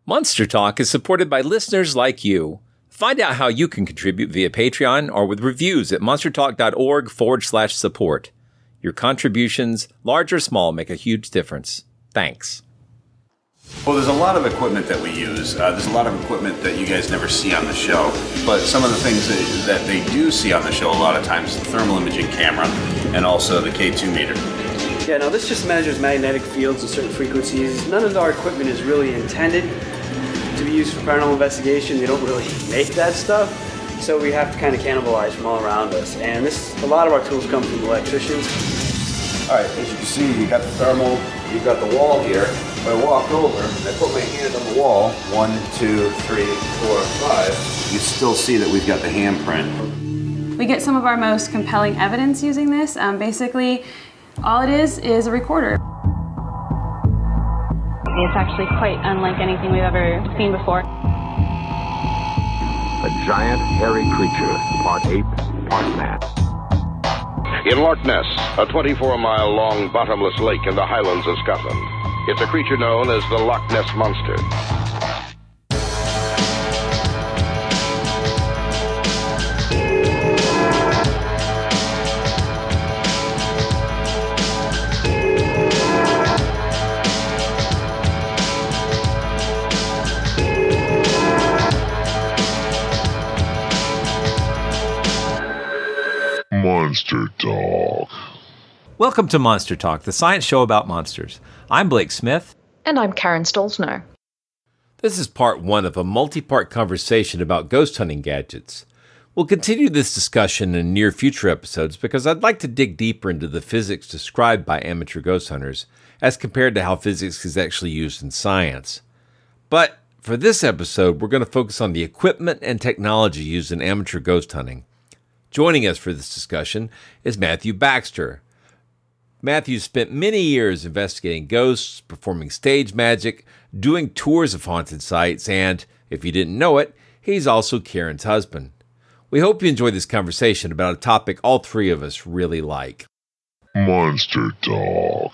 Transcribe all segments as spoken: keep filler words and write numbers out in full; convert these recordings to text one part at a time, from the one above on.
Monster Talk is supported by listeners like you. Find out how you can contribute via Patreon or with reviews at monstertalk.org forward slash support. Your contributions, large or small, make a huge difference. Thanks. Well, there's a lot of equipment that we use. Uh, there's a lot of equipment that you guys never see on the show. But some of the things that, that they do see on the show a lot of times, the thermal imaging camera and also the K two meter. Yeah, now this just measures magnetic fields at certain frequencies. None of our equipment is really intended to be used for paranormal investigation. They don't really make that stuff, so we have to kind of cannibalize from all around us. And this, a lot of our tools come from electricians. All right, as you can see, you got the thermal, you've got the wall here. If I walk over and I put my hand on the wall, one, two, three, four, five, you still see that we've got the handprint. We get some of our most compelling evidence using this. Um, basically, all it is is a recorder. It's actually quite unlike anything we've ever seen before. A giant, hairy creature, part ape, part man. In Loch Ness, a twenty-four mile long bottomless lake in the Highlands of Scotland. It's a creature known as the Loch Ness Monster. Monster Talk. Welcome to Monster Talk, the science show about monsters. I'm Blake Smith. And I'm Karen Stolzno. This is part one of a multi-part conversation about ghost hunting gadgets. We'll continue this discussion in near future episodes because I'd like to dig deeper into the physics described by amateur ghost hunters as compared to how physics is actually used in science. But for this episode, we're going to focus on the equipment and technology used in amateur ghost hunting. Joining us for this discussion is Matthew Baxter. Matthew spent many years investigating ghosts, performing stage magic, doing tours of haunted sites, and, if you didn't know it, he's also Karen's husband. We hope you enjoy this conversation about a topic all three of us really like. Monster Talk.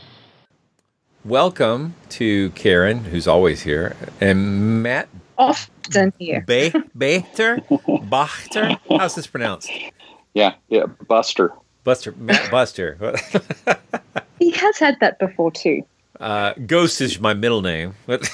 Welcome to Karen, who's always here, and Matt. Often here. Be- Bachter? Bachter? How's this pronounced? Yeah, yeah, Buster. Buster, Matt Buster. He has had that before too. Uh, Ghost is my middle name. But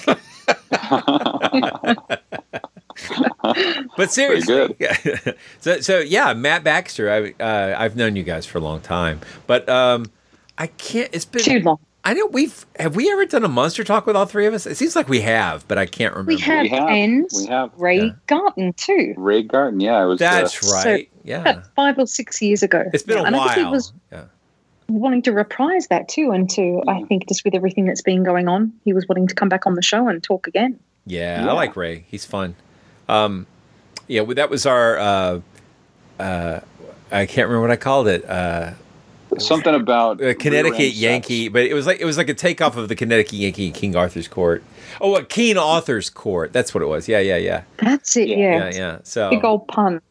seriously, yeah. so so yeah, Matt Baxter. I uh, I've known you guys for a long time, but um, I can't. It's been too long. I know we've have we ever done a Monster Talk with all three of us? It seems like we have, but I can't remember. We have, we have and we have Ray yeah. Garton too. Ray Garton, yeah, it was. That's uh, right. So yeah, that's five or six years ago. It's been yeah. a and while. I think he was yeah. wanting to reprise that too, and to mm. I think just with everything that's been going on, he was wanting to come back on the show and talk again. Yeah, yeah. I like Ray. He's fun. Um, yeah, well, that was our. Uh, uh, I can't remember what I called it. Uh, Something about a Connecticut Yankee, but it was like it was like a takeoff of the Connecticut Yankee in King Arthur's Court. Oh, a King Arthur's Court. That's what it was. Yeah, yeah, yeah. That's it. Yeah, yeah, yeah. yeah. So big old pun.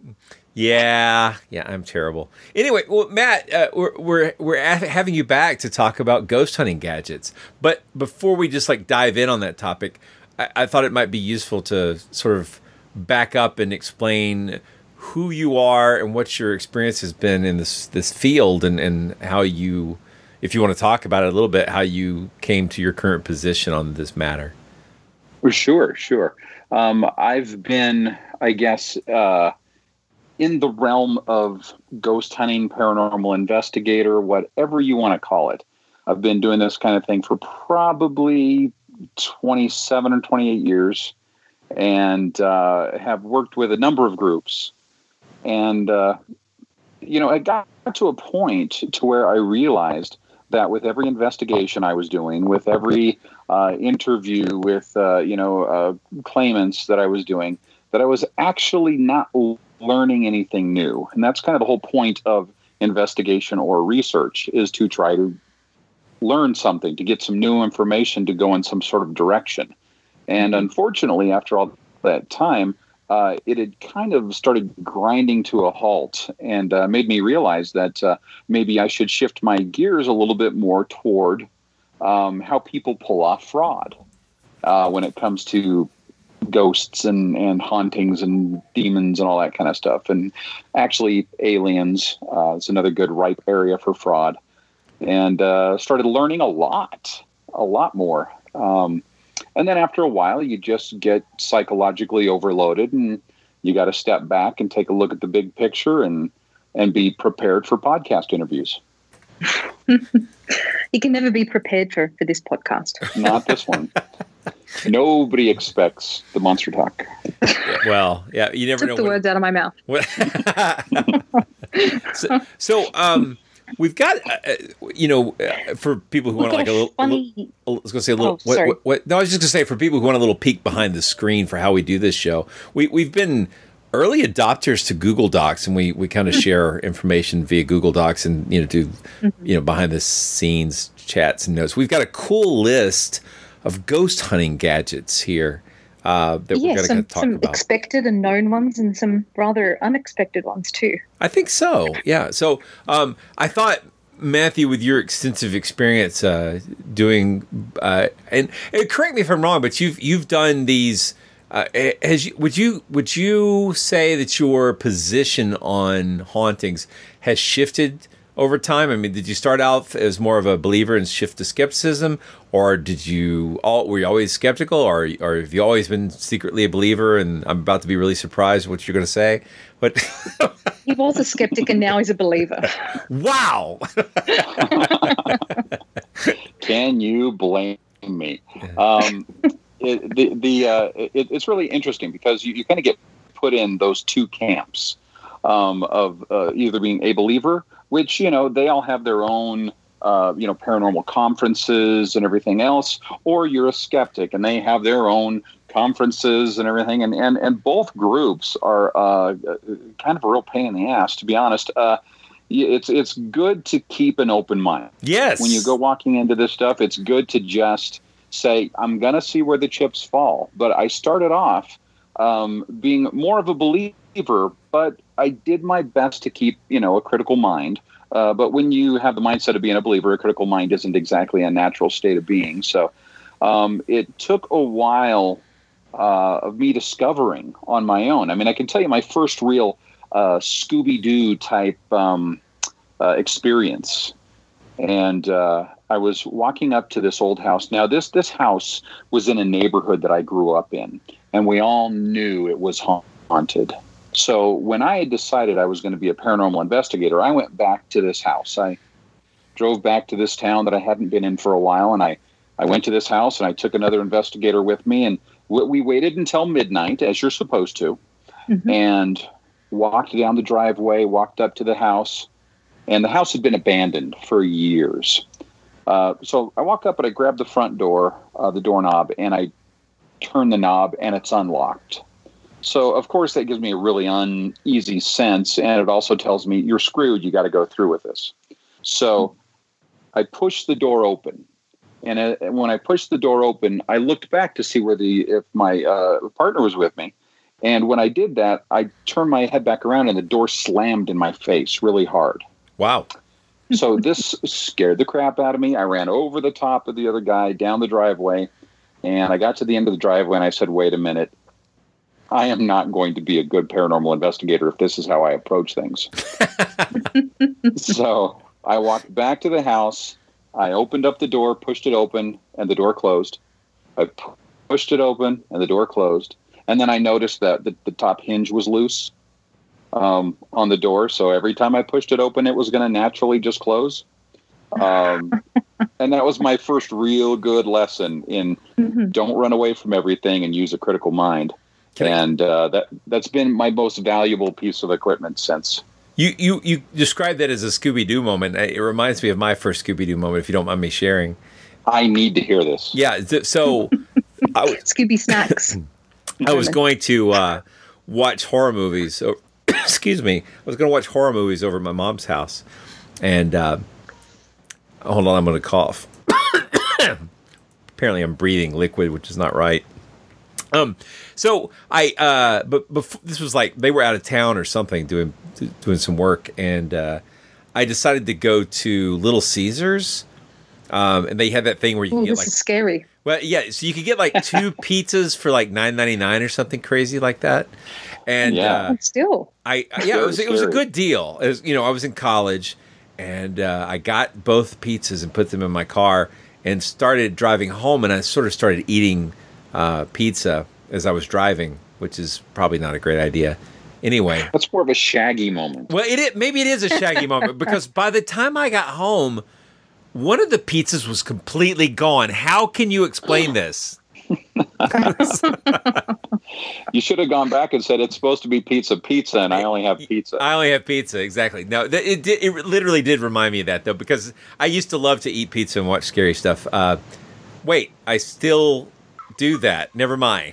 Yeah, yeah. I'm terrible. Anyway, well, Matt, uh, we're we're we're a- having you back to talk about ghost hunting gadgets. But before we just like dive in on that topic, I, I thought it might be useful to sort of back up and explain who you are and what your experience has been in this this field, and, and how you, if you want to talk about it a little bit, how you came to your current position on this matter. Sure, sure. Um, I've been, I guess, uh, in the realm of ghost hunting, paranormal investigator, whatever you want to call it. I've been doing this kind of thing for probably twenty-seven or twenty-eight years, and uh, have worked with a number of groups. And, uh, you know, it got to a point to where I realized that with every investigation I was doing, with every uh, interview with, uh, you know, uh, claimants that I was doing, that I was actually not learning anything new. And that's kind of the whole point of investigation or research, is to try to learn something, to get some new information, to go in some sort of direction. And unfortunately, after all that time, Uh, it had kind of started grinding to a halt, and uh, made me realize that uh, maybe I should shift my gears a little bit more toward um, how people pull off fraud. uh, when it comes to ghosts and, and hauntings and demons and all that kind of stuff. And actually aliens uh, is another good ripe area for fraud. And uh, started learning a lot, a lot more. Um, and then after a while, you just get psychologically overloaded, and you got to step back and take a look at the big picture and, and be prepared for podcast interviews. You can never be prepared for, for this podcast. Not this one. Nobody expects the Monster Talk. Well, yeah, you never Took know. the when, words out of my mouth. so, so, um, we've got, uh, you know, uh, for people who want like a little, funny... a little, I was going to say a little. Oh, what, sorry. what, what, no, I was just going to say for people who want a little peek behind the screen for how we do this show. We we've been early adopters to Google Docs, and we we kind of share information via Google Docs, and you know do mm-hmm. you know behind the scenes chats and notes. We've got a cool list of ghost hunting gadgets here uh, that yeah, we're going to some, talk some about. Expected and known ones, and some rather unexpected ones too. I think so. Yeah. So um, I thought, Matthew, with your extensive experience uh, doing, uh, and, and correct me if I'm wrong, but you've you've done these. Uh, has you, would you would you say that your position on hauntings has shifted over time? I mean, did you start out as more of a believer and shift to skepticism, or did you all were you always skeptical, or or have you always been secretly a believer? And I'm about to be really surprised what you're going to say, but he was a skeptic and now he's a believer. Wow! Can you blame me? Um, it, the the uh, it, it's really interesting because you, you kind of get put in those two camps um, of uh, either being a believer, which, you know, they all have their own, uh, you know, paranormal conferences and everything else, or you're a skeptic and they have their own conferences and everything. And, and, and both groups are uh, kind of a real pain in the ass, to be honest. Uh, it's, it's good to keep an open mind. Yes. When you go walking into this stuff, it's good to just say, I'm going to see where the chips fall. But I started off um, being more of a believer, but I did my best to keep, you know, a critical mind. Uh, but when you have the mindset of being a believer, a critical mind isn't exactly a natural state of being. So um, it took a while uh, of me discovering on my own. I mean, I can tell you my first real uh, Scooby-Doo type um, uh, experience. And uh, I was walking up to this old house. Now, this this house was in a neighborhood that I grew up in, and we all knew it was haunted. So when I had decided I was going to be a paranormal investigator, I went back to this house. I drove back to this town that I hadn't been in for a while, and I, I went to this house, and I took another investigator with me, and we waited until midnight, as you're supposed to, mm-hmm. and walked down the driveway, walked up to the house, and the house had been abandoned for years. Uh, so I walk up and I grab the front door, uh, the doorknob, and I turn the knob, and it's unlocked. So, of course, that gives me a really uneasy sense, and it also tells me, you're screwed, you got to go through with this. So I pushed the door open, and uh, when I pushed the door open, I looked back to see where the if my uh, partner was with me, and when I did that, I turned my head back around, and the door slammed in my face really hard. Wow. So this scared the crap out of me. I ran over the top of the other guy, down the driveway, and I got to the end of the driveway, and I said, wait a minute. I am not going to be a good paranormal investigator if this is how I approach things. So I walked back to the house. I opened up the door, pushed it open, and the door closed. I p- pushed it open, and the door closed. And then I noticed that the, the top hinge was loose um, on the door. So every time I pushed it open, it was going to naturally just close. Um, and that was my first real good lesson in mm-hmm. don't run away from everything and use a critical mind. And uh, that, that's been my most valuable piece of equipment since. You you, you described that as a Scooby-Doo moment. It reminds me of my first Scooby-Doo moment, if you don't mind me sharing. I need to hear this. Yeah, so... I w- Scooby Snacks. I was going to uh, watch horror movies. Or, excuse me. I was going to watch horror movies over at my mom's house. And, uh, hold on, I'm going to cough. Apparently I'm breathing liquid, which is not right. Um, so I, uh, but before, this was like, they were out of town or something doing, doing some work. And, uh, I decided to go to Little Caesars. Um, and they had that thing where you Ooh, can get this like, is scary. Well, yeah. So you could get like two pizzas for like nine ninety nine or something crazy like that. And Yeah. uh, But still, I yeah, it was it was a good deal. It was, you know, I was in college, and uh, I got both pizzas and put them in my car and started driving home. And I sort of started eating uh, pizza as I was driving, which is probably not a great idea. Anyway, That's more of a Shaggy moment. well, it, it maybe it is a Shaggy moment because by the time I got home, one of the pizzas was completely gone. How can you explain this? You should have gone back and said it's supposed to be pizza, pizza, and I only have pizza. I only have pizza, exactly. No, th- it did, it literally did remind me of that though, because I used to love to eat pizza and watch scary stuff. Uh, wait, I still do that. Never mind.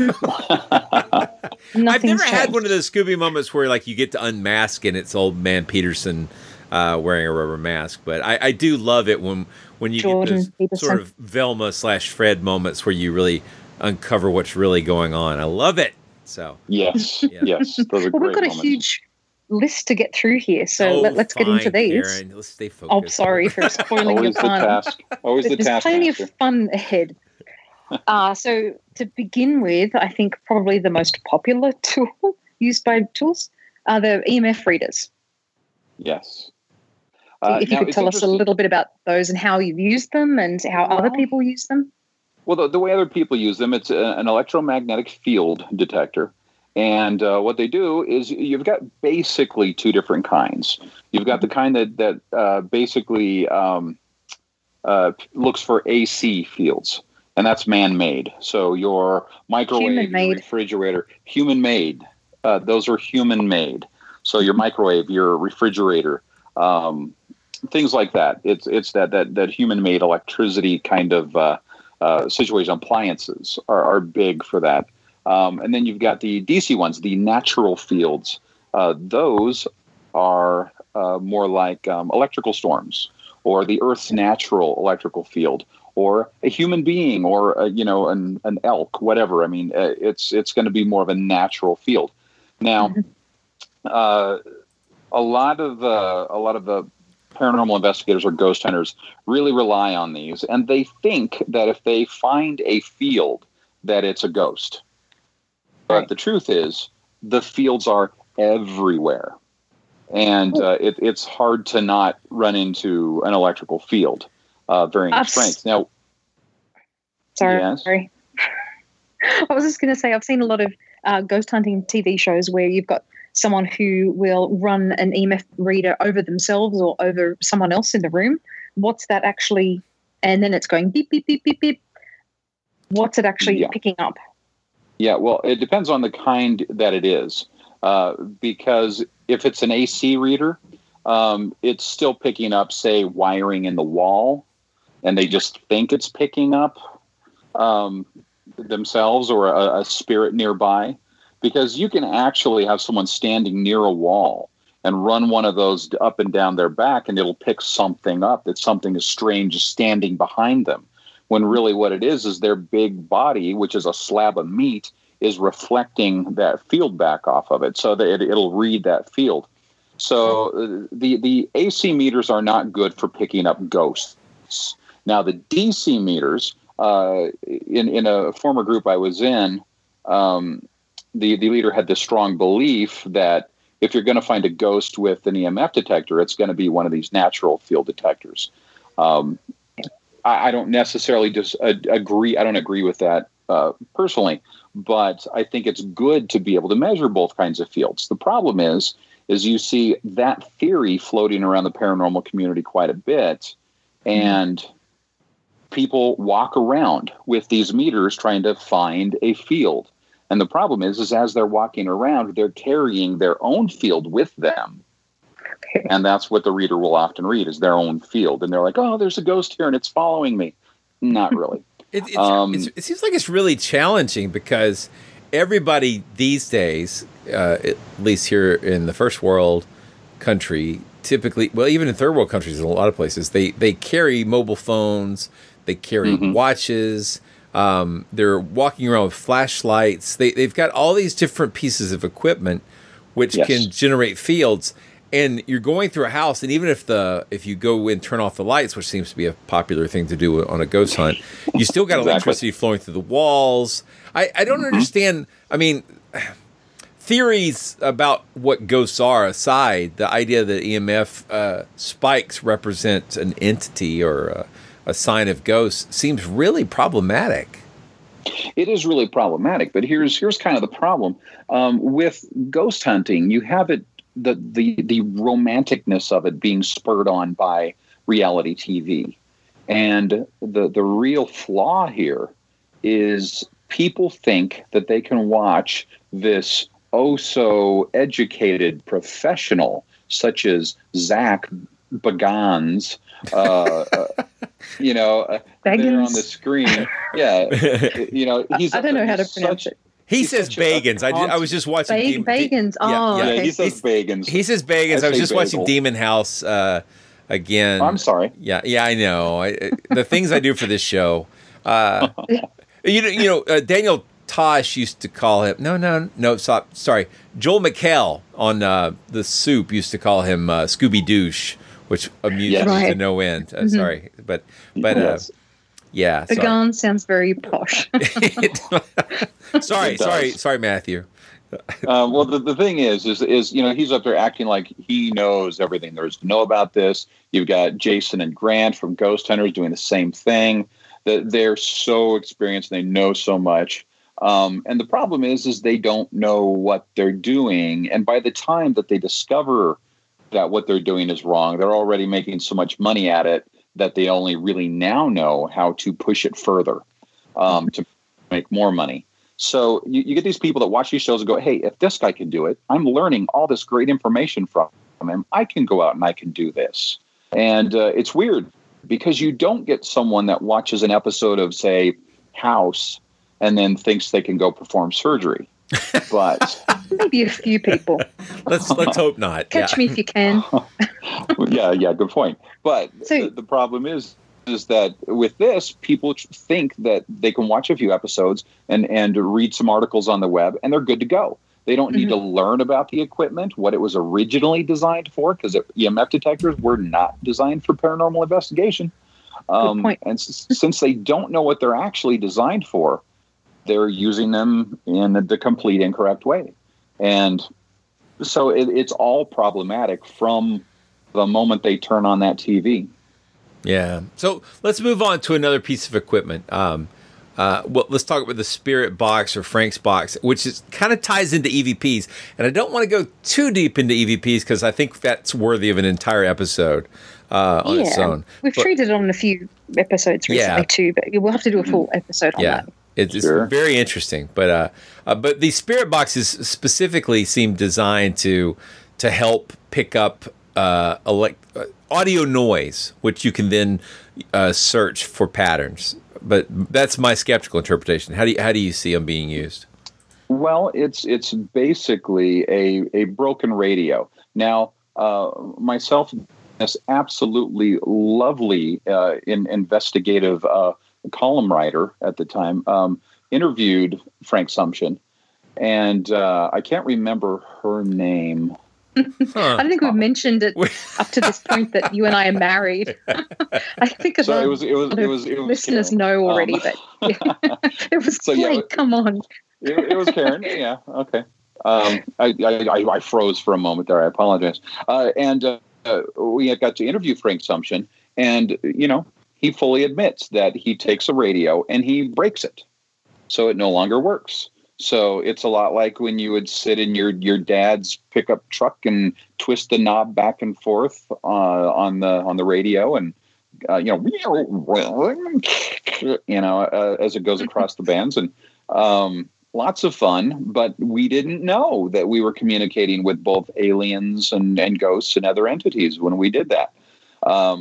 I've never had one of those Scooby moments where like you get to unmask and it's old man Peterson uh, wearing a rubber mask, but I, I do love it when when you Jordan get those Peterson. sort of Velma slash Fred moments where you really uncover what's really going on. I love it. So Yes, Yeah. yes, those are well, great we've got a moments. huge list to get through here, so Oh, let, let's get into fine, these. Karen. Let's stay focused. Oh, sorry for spoiling your Always the fun. task. Always the There's task. plenty of fun ahead. Uh, so to begin with, I think probably the most popular tool used by tools are the E M F readers. Yes. So Uh, if you now, could it's tell us a interesting- little bit about those and how you've used them and how other people use them. Well, the, the way other people use them, it's a, an electromagnetic field detector. And uh, what they do is you've got basically two different kinds. You've got the kind that, that uh, basically um, uh, looks for A C fields, and that's man-made. So your microwave, your Human-made. refrigerator, human-made. Uh, those are human-made. So your microwave, your refrigerator, um, things like that. It's it's that that that human-made electricity kind of uh, uh, situation. Appliances are, are big for that. Um, and then you've got the D C ones, the natural fields. Uh, those are uh, more like um, electrical storms, or the Earth's natural electrical field, or a human being, or a, you know, an an elk, whatever. I mean, uh, it's it's going to be more of a natural field. Now, uh, a lot of the a lot of the paranormal investigators or ghost hunters really rely on these, and they think that if they find a field, that it's a ghost. But the truth is, the fields are everywhere, and uh, it, it's hard to not run into an electrical field uh, varying I've strength. Now, Sorry. Yes? Sorry. I was just going to say, I've seen a lot of uh, ghost hunting T V shows where you've got someone who will run an E M F reader over themselves or over someone else in the room. What's that actually? And then it's going beep, beep, beep, beep, beep. What's it actually Yeah. picking up? Yeah, well, it depends on the kind that it is, uh, because if it's an A C reader, um, it's still picking up, say, wiring in the wall, and they just think it's picking up um, themselves or a, a spirit nearby, because you can actually have someone standing near a wall and run one of those up and down their back, and it'll pick something up that something is strange standing behind them. When really what it is is their big body, which is a slab of meat, is reflecting that field back off of it, so that it, it'll read that field. So uh, the the A C meters are not good for picking up ghosts. Now the D C meters, uh, in in a former group I was in, um, the the leader had this strong belief that if you're going to find a ghost with an E M F detector, it's going to be one of these natural field detectors. Um, I don't necessarily just uh, agree. I don't agree with that uh, personally, but I think it's good to be able to measure both kinds of fields. The problem is, is you see that theory floating around the paranormal community quite a bit, and people walk around with these meters trying to find a field. And the problem is, is as they're walking around, they're carrying their own field with them. And that's what the reader will often read, is their own field. And they're like, oh, there's a ghost here and it's following me. Not really. It, it's, Um, it's, it seems like it's really challenging because everybody these days, uh, at least here in the first world country, typically, well, even in third world countries, in a lot of places, they, they carry mobile phones, they carry Mhm. watches, um, they're walking around with flashlights. They, they've got all these different pieces of equipment which Yes. can generate fields. and you're going through a house, and even if the if you go and turn off the lights, which seems to be a popular thing to do on a ghost hunt, you still got Exactly. electricity flowing through the walls. I, I don't Mm-hmm. understand. I mean, theories about what ghosts are aside, the idea that E M F uh, spikes represent an entity or a, a sign of ghosts seems really problematic. It is really problematic, but here's here's kind of the problem um, with ghost hunting. You have it the the the romanticness of it being spurred on by reality T V, and the the real flaw here is people think that they can watch this oh so educated professional such as Zach Bagans, uh, uh, you know, uh, there on the screen. Yeah, you know, he's. I don't know how to pronounce such, it. He says Bagans. I, I was just watching. Ba- Demon, Bagans. Oh, yeah, okay. he says Bagans. He says Bagans. I, I was say just watching bagel. Demon House uh, again. I'm sorry. Yeah, yeah, I know. I, the things I do for this show. Uh, you know, you know, uh, Daniel Tosh used to call him. No, no, no. Stop. Sorry, Joel McHale on uh, The Soup used to call him uh, Scooby Douche, which amused Yes. me to Right. no end. Uh, Mhm. Sorry, but but uh, Yes. yeah. The Sorry. gun sounds very posh. sorry, It does. sorry, sorry, Matthew. Uh, well, the, the thing is, is, is, you know, he's up there acting like he knows everything there is to know about this. You've got Jason and Grant from Ghost Hunters doing the same thing. That they're so experienced, and they know so much. Um, and the problem is, is they don't know what they're doing. And by the time that they discover that what they're doing is wrong, they're already making so much money at it that they only really now know how to push it further um, to make more money. So you, you get these people that watch these shows and go, hey, if this guy can do it, I'm learning all this great information from him. I can go out and I can do this. And uh, it's weird because you don't get someone that watches an episode of, say, House and then thinks they can go perform surgery. But Maybe a few people. Let's let's hope not. Catch yeah. me if you can. yeah, yeah, good point. But So- the, the problem is, is that with this, people tr- think that they can watch a few episodes and, and read some articles on the web, and they're good to go. They don't need Mm-hmm. to learn about the equipment, what it was originally designed for, because E M F detectors were not designed for paranormal investigation. Um, point. and s- since they don't know what they're actually designed for, they're using them in the, the complete incorrect way. And so it, it's all problematic from the moment they turn on that T V. Yeah. So let's move on to another piece of equipment. Um, uh, well, let's talk about the Spirit Box or Frank's Box, which is kind of ties into E V Ps. And I don't want to go too deep into E V Ps because I think that's worthy of an entire episode uh, on its own. We've But- treated it on a few episodes recently Yeah. too, but we'll have to do a full episode on Yeah. that. It's, it's Sure. very interesting, but uh, uh, but these spirit boxes specifically seem designed to to help pick up uh, elect- uh, audio noise, which you can then uh, search for patterns. But that's my skeptical interpretation. How do you, how do you see them being used? Well, it's it's basically a, a broken radio. Now, uh, myself, this absolutely lovely uh, in, investigative uh, column writer at the time, um, interviewed Frank Sumption, and uh, I can't remember her name. Huh. I don't think we've mentioned it up to this point that you and I are married. I think a So lot it was it was of it was it was listeners Karen. know already, Um, but yeah. It was So, yeah, Blake, it- come on. It, it was Karen. Yeah. Okay. Um, I, I, I froze for a moment there. I apologize. Uh, and uh, uh, we had got to interview Frank Sumption, and you know he fully admits that he takes a radio and he breaks it, so it no longer works. So it's a lot like when you would sit in your your dad's pickup truck and twist the knob back and forth uh, on the on the radio, and uh, you know, you know, uh, as it goes across the bands, and um, lots of fun. But we didn't know that we were communicating with both aliens and, and ghosts and other entities when we did that. Um,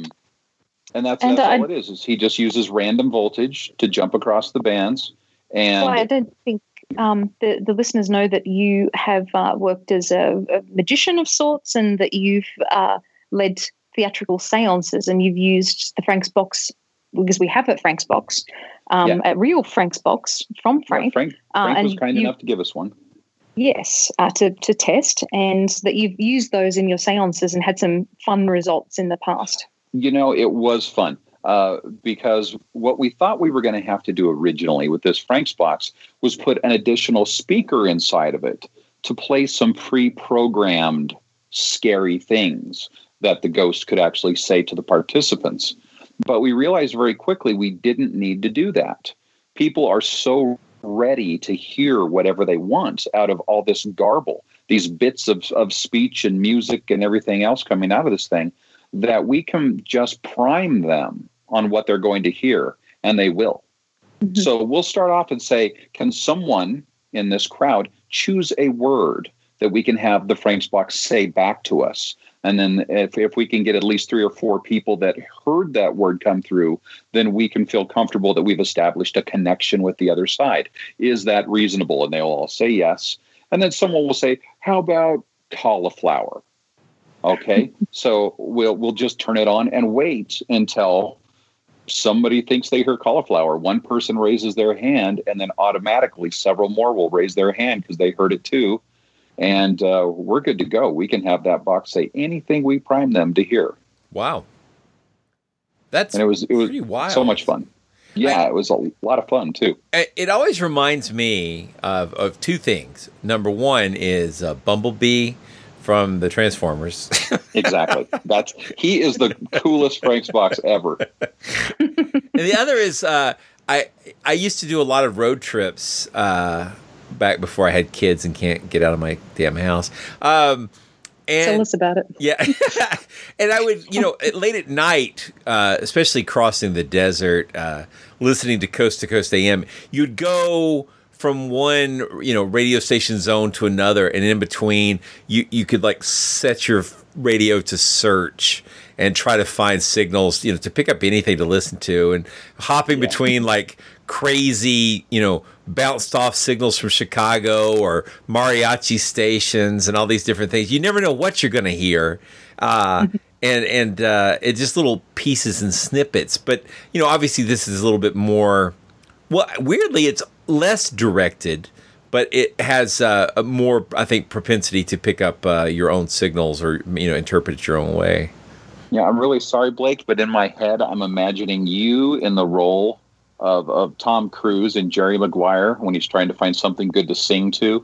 and that's, And that's I- all it is. Is he just uses random voltage to jump across the bands, and Well, I don't think um, the, the listeners know that you have uh, worked as a, a magician of sorts and that you've uh, led theatrical seances and you've used the Frank's Box, because we have a Frank's Box, um, Yeah. a real Frank's Box from Yeah, Frank. Frank, Uh, Frank was and kind you- enough to give us one. Yes, uh, to, to test, and that you've used those in your seances and had some fun results in the past. You know, it was fun uh, because what we thought we were going to have to do originally with this Frank's box was put an additional speaker inside of it to play some pre-programmed scary things that the ghost could actually say to the participants. But we realized very quickly we didn't need to do that. People are so ready to hear whatever they want out of all this garble, these bits of, of speech and music and everything else coming out of this thing, that we can just prime them on what they're going to hear, and they will. Mm-hmm. So we'll start off and say, can someone in this crowd choose a word that we can have the Frank's box say back to us? And then if, if we can get at least three or four people that heard that word come through, then we can feel comfortable that we've established a connection with the other side. Is that reasonable? And they'll all say yes. And then someone will say, how about cauliflower? Okay, so we'll we'll just turn it on and wait until somebody thinks they hear cauliflower. One person raises their hand, and then automatically several more will raise their hand because they heard it too. And uh, we're good to go. We can have that box say anything we prime them to hear. Wow. That's and it was, it was pretty wild. So much fun. Yeah, I, it was a lot of fun, too. It always reminds me of, of two things. Number one is uh, Bumblebee from the Transformers. Exactly. That's he is the coolest Frank's box ever. And the other is uh, I I used to do a lot of road trips uh, back before I had kids and can't get out of my damn house. Um, and, Tell us about it. Yeah. And I would, you know, late at night, uh, especially crossing the desert, uh, listening to Coast to Coast A M, you'd go from one, you know, radio station zone to another, and in between, you, you could like set your radio to search and try to find signals, you know, to pick up anything to listen to, and hopping yeah. between like crazy, you know, bounced off signals from Chicago or mariachi stations and all these different things. You never know what you're going to hear. Uh, and and uh, it's just little pieces and snippets. But, you know, obviously this is a little bit more, well, weirdly, it's less directed, but it has uh, a more, I think, propensity to pick up uh, your own signals or, you know, interpret it your own way. Yeah, I'm really sorry, Blake, but in my head, I'm imagining you in the role of, of Tom Cruise and Jerry Maguire when he's trying to find something good to sing to.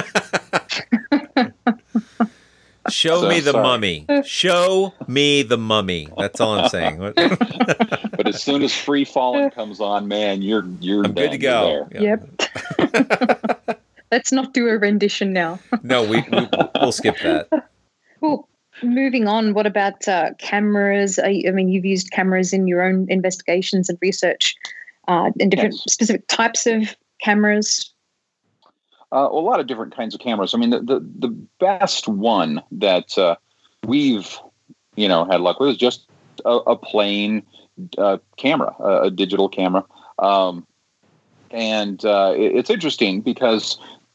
Show so, me the sorry. mummy. Show me the mummy. That's all I'm saying. But as soon as Free Falling comes on, man, you're you're I'm good to go. Yeah. Yep. Let's not do a rendition now. No, we, we we'll skip that. Well, moving on. What about uh, cameras? I, I mean, you've used cameras in your own investigations and research, uh, and different yes. specific types of cameras. Uh, a lot of different kinds of cameras. I mean, the the, the best one that uh, we've, you know, had luck with is just a, a plain uh, camera, a, a digital camera. Um, and uh, it, it's interesting because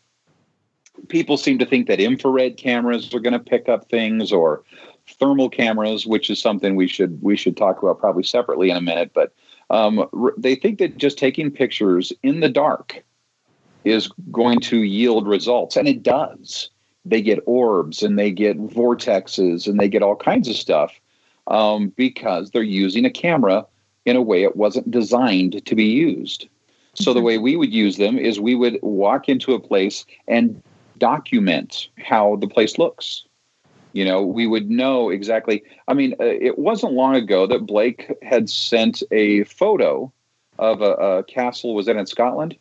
people seem to think that infrared cameras are going to pick up things, or thermal cameras, which is something we should we should talk about probably separately in a minute. But um, r- they think that just taking pictures in the dark is going to yield results. And it does. They get orbs and they get vortexes and they get all kinds of stuff um, because they're using a camera in a way it wasn't designed to be used. So the way we would use them is we would walk into a place and document how the place looks. You know, we would know exactly. I mean, uh, it wasn't long ago that Blake had sent a photo of a, a castle. Was that in Scotland?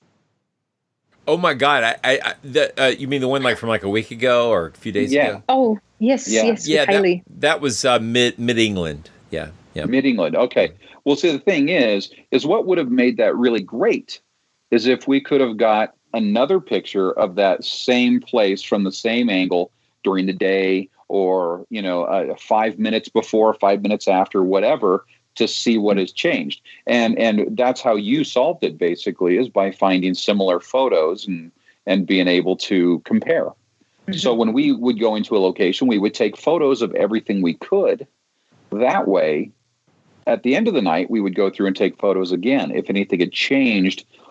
Oh my God! I, I, I the, uh, you mean the one like from like a week ago or a few days yeah. ago? Oh yes, yeah. yes, yeah. That, Haley. that was uh, mid mid England. Yeah, yeah. Mid England. Okay. Well, see, the thing is, is what would have made that really great is if we could have got another picture of that same place from the same angle during the day, or you know, uh, five minutes before, five minutes after, whatever, to see what has changed. And and that's how you solved it, basically, is by finding similar photos and, and being able to compare. Mm-hmm. So when we would go into a location, we would take photos of everything we could. That way, at the end of the night, we would go through and take photos again. If anything had changed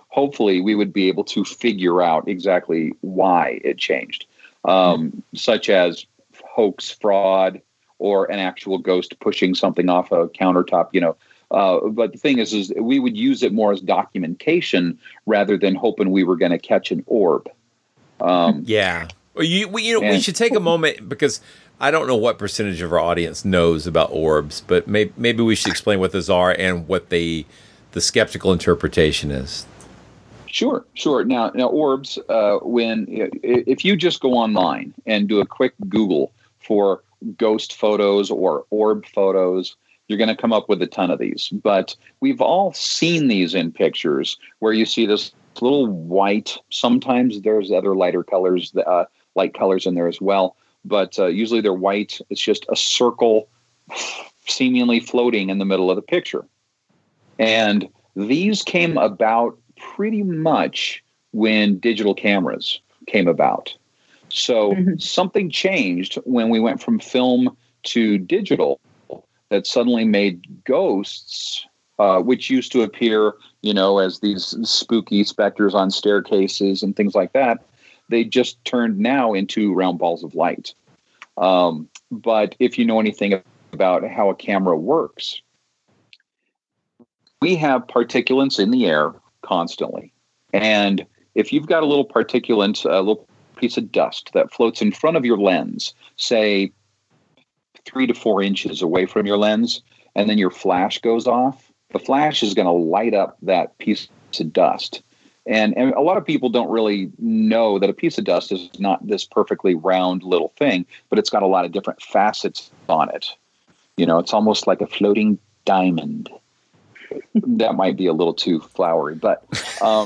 hopefully we would be able to figure out exactly why it changed, um, such as hoax, fraud, or an actual ghost pushing something off a countertop, you know. Uh, but the thing is, is we would use it more as documentation rather than hoping we were going to catch an orb. Um, yeah. Well, you, we, you know, and, we should take a moment because I don't know what percentage of our audience knows about orbs, but may, maybe we should explain what those are and what they, the skeptical interpretation is. Sure, sure. Now, now orbs, uh, when if you just go online and do a quick Google for ghost photos or orb photos, you're going to come up with a ton of these. But we've all seen these in pictures where you see this little white. Sometimes there's other lighter colors, uh, light colors in there as well. But uh, usually they're white. It's just a circle seemingly floating in the middle of the picture. And these came about pretty much when digital cameras came about. So mm-hmm. something changed when we went from film to digital that suddenly made ghosts, uh, which used to appear, you know, as these spooky specters on staircases and things like that. They just turned now into round balls of light. Um, but if you know anything about how a camera works, we have particulates in the air constantly. And if you've got a little particulate, a little piece of dust that floats in front of your lens, say three to four inches away from your lens, and then your flash goes off, the flash is going to light up that piece of dust. And, and a lot of people don't really know that a piece of dust is not this perfectly round little thing, but it's got a lot of different facets on it. You know, it's almost like a floating diamond. That might be a little too flowery, but um,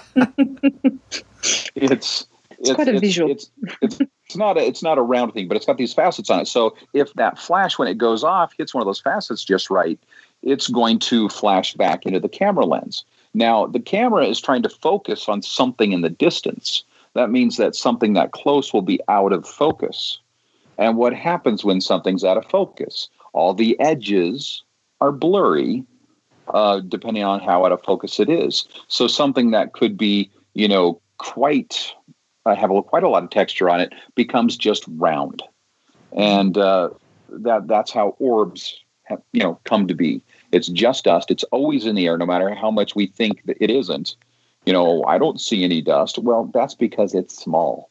it's, it's it's quite a it's, visual. It's, it's it's not a it's not a round thing, but it's got these facets on it. So if that flash, when it goes off, hits one of those facets just right, it's going to flash back into the camera lens. Now the camera is trying to focus on something in the distance. That means that something that close will be out of focus. And what happens when something's out of focus? All the edges are blurry. Uh, depending on how out of focus it is. So something that could be, you know, quite, uh, have a, quite a lot of texture on it becomes just round. And uh, that that's how orbs have, you know, come to be. It's just dust. It's always in the air, no matter how much we think that it isn't. You know, I don't see any dust. Well, that's because it's small.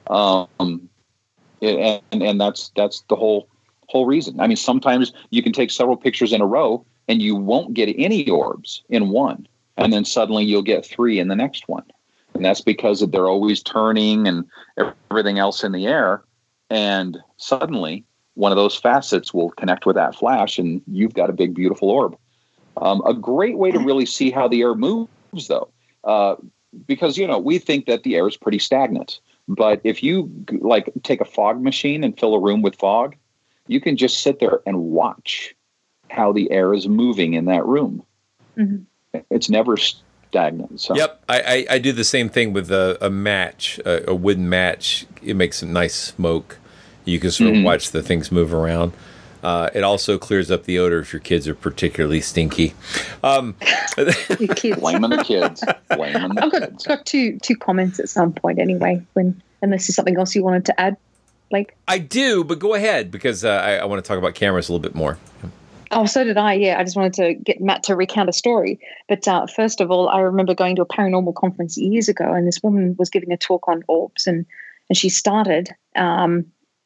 Um, and, and that's, that's the whole, whole reason. I mean, sometimes you can take several pictures in a row and you won't get any orbs in one. And then suddenly you'll get three in the next one. And that's because they're always turning and everything else in the air. And suddenly one of those facets will connect with that flash and you've got a big, beautiful orb. Um, a great way to really see how the air moves, though, uh, because, you know, we think that the air is pretty stagnant. But if you like take a fog machine and fill a room with fog, you can just sit there and watch how the air is moving in that room. Mm-hmm. It's never stagnant. So. Yep. I, I, I do the same thing with a, a match, a, a wooden match. It makes some nice smoke. You can sort mm-hmm. of watch the things move around. Uh, it also clears up the odor if your kids are particularly stinky. Um, kids. Blaming the kids. Blaming the I've got, kids. got two two comments at some point anyway, when unless there's something else you wanted to add, Blake. I do, but go ahead because uh, I, I want to talk about cameras a little bit more. Oh, so did I. Yeah, I just wanted to get Matt to recount a story. But uh, first of all, I remember going to a paranormal conference years ago, and this woman was giving a talk on orbs, and and she started um,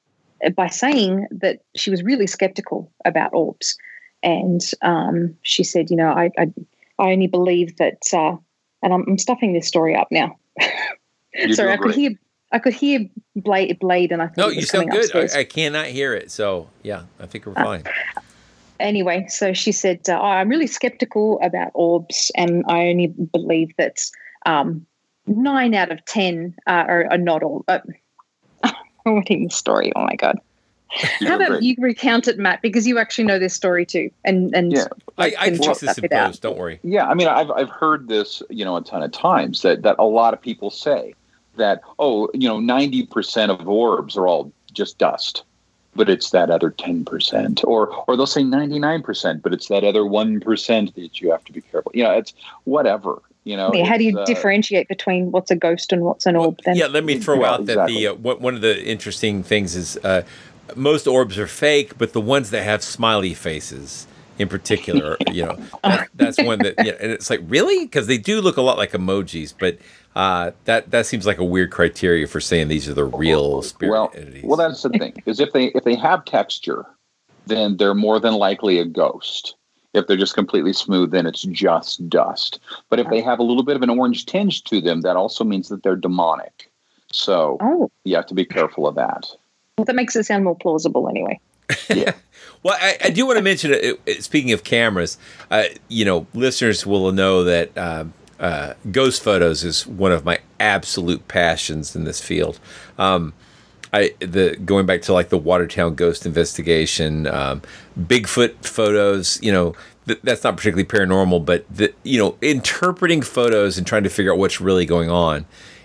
by saying that she was really skeptical about orbs, and um, she said, you know, I I, I only believe that, uh, and I'm, I'm stuffing this story up now. Sorry, I could hear. I could hear Blade, Blade, and I thought no, it was you sound coming good. upstairs. I, I cannot hear it, so yeah, I think we're fine. Uh, Anyway, so she said, uh, oh, I'm really skeptical about orbs, and I only believe that um, nine out of ten uh, are, are not all. Uh, I'm reading the story. Oh, my God. How about great. You recount it, Matt, because you actually know this story too. And, and yeah, I, I can fix this in post. Don't worry. Yeah, I mean, I've I've heard this, you know, a ton of times that, that a lot of people say that, oh, you know, ninety percent of orbs are all just dust. But it's that other ten percent, or or they'll say ninety-nine percent, but it's that other one percent that you have to be careful. You know, it's whatever. You know, Yeah, how do you uh, differentiate between what's a ghost and what's an orb? Then Yeah, let me throw Yeah, out that exactly. the uh, what, one of the interesting things is uh, most orbs are fake, but the ones that have smiley faces, in particular, you know, that, that's one that, yeah, and it's like, really? Because they do look a lot like emojis, but uh, that that seems like a weird criteria for saying these are the real spirit well, entities. well, that's the thing, is if they if they have texture, then they're more than likely a ghost. If they're just completely smooth, then it's just dust. But if they have a little bit of an orange tinge to them, that also means that they're demonic. So Oh. you have to be careful of that. Well, that makes it sound more plausible anyway. Yeah. Well, I, I do want to mention, uh, uh, speaking of cameras, uh, you know, listeners will know that uh, uh, ghost photos is one of my absolute passions in this field. Um, I the going back to like the Watertown ghost investigation, um, Bigfoot photos. You know, th- that's not particularly paranormal, but the, you know, interpreting photos and trying to figure out what's really going on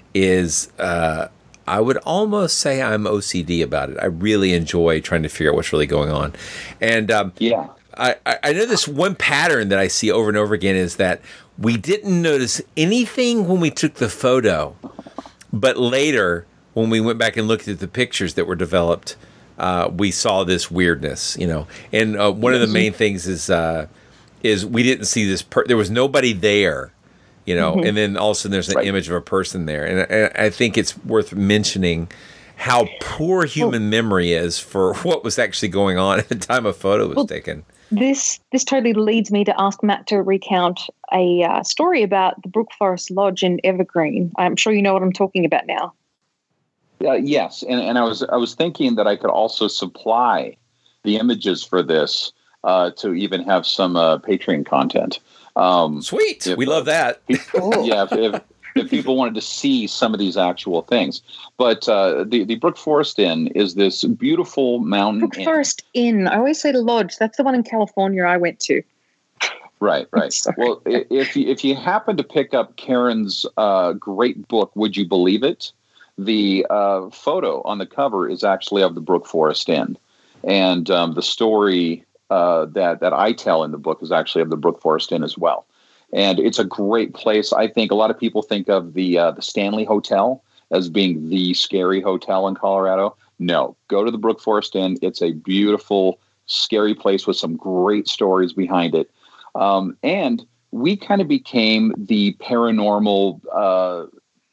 is. Uh, I would almost say I'm O C D about it. I really enjoy trying to figure out what's really going on. And um, yeah, I, I know this one pattern that I see over and over again is that we didn't notice anything when we took the photo, but later when we went back and looked at the pictures that were developed, uh, we saw this weirdness, you know. And uh, one of the main things is uh, is we didn't see this. Per- there was nobody there. You know, Mm-hmm. and then all of a sudden there's an Right. image of a person there. And, and I think it's worth mentioning how poor human memory is for what was actually going on at the time a photo was Well, taken. This this totally leads me to ask Matt to recount a uh, story about the Brook Forest Lodge in Evergreen. I'm sure you know what I'm talking about now. Uh, yes, and, and I was I was thinking that I could also supply the images for this uh, to even have some uh, Patreon content. Um, Sweet, if, we love that. Cool. yeah, if, if, if people wanted to see some of these actual things. But uh, the, the Brook Forest Inn is this beautiful mountain Brook inn. Forest Inn. I always say the lodge. That's the one in California I went to. Right, right. Sorry. Well, i- if you, if you happen to pick up Karen's uh, great book, Would You Believe It? The uh, photo on the cover is actually of the Brook Forest Inn. And um, the story uh, that, that I tell in the book is actually of the Brook Forest Inn as well. And it's a great place. I think a lot of people think of the uh, the Stanley Hotel as being the scary hotel in Colorado. No, go to the Brook Forest Inn. It's a beautiful, scary place with some great stories behind it. Um, and we kind of became the paranormal, uh,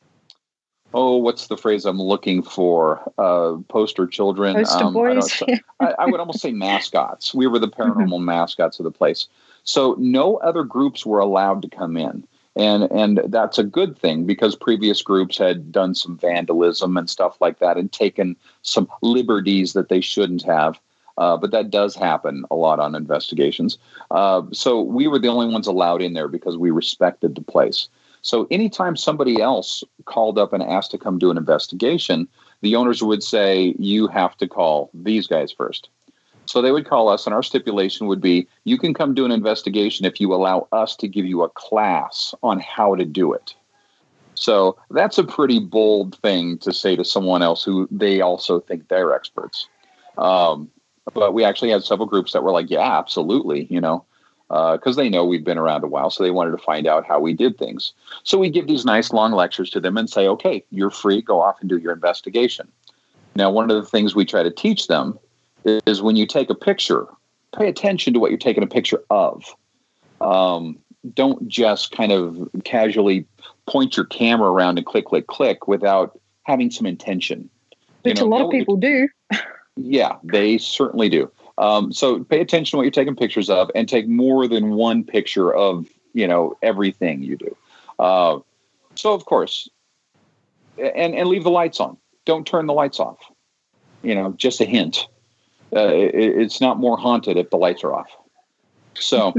oh, what's the phrase I'm looking for? Uh, poster children. Poster um, I, boys. don't, I, I would almost say mascots. We were the paranormal mascots of the place. So no other groups were allowed to come in. And and that's a good thing because previous groups had done some vandalism and stuff like that and taken some liberties that they shouldn't have. Uh, but that does happen a lot on investigations. Uh, so we were the only ones allowed in there because we respected the place. So anytime somebody else called up and asked to come do an investigation, the owners would say, you have to call these guys first. So they would call us, and our stipulation would be, you can come do an investigation if you allow us to give you a class on how to do it. So that's a pretty bold thing to say to someone else who they also think they're experts. Um, but we actually had several groups that were like, yeah, absolutely, you know, because uh, they know we've been around a while, so they wanted to find out how we did things. So we give these nice long lectures to them and say, okay, you're free, go off and do your investigation. Now, one of the things we try to teach them is when you take a picture, pay attention to what you're taking a picture of. Um, don't just kind of casually point your camera around and click, click, click without having some intention. Which You know, a lot know of what you're- people do. Yeah, they certainly do. Um, so pay attention to what you're taking pictures of and take more than one picture of, you know, everything you do. Uh, so, of course, and, and leave the lights on. Don't turn the lights off. You know, just a hint. Uh, it, it's not more haunted if the lights are off. So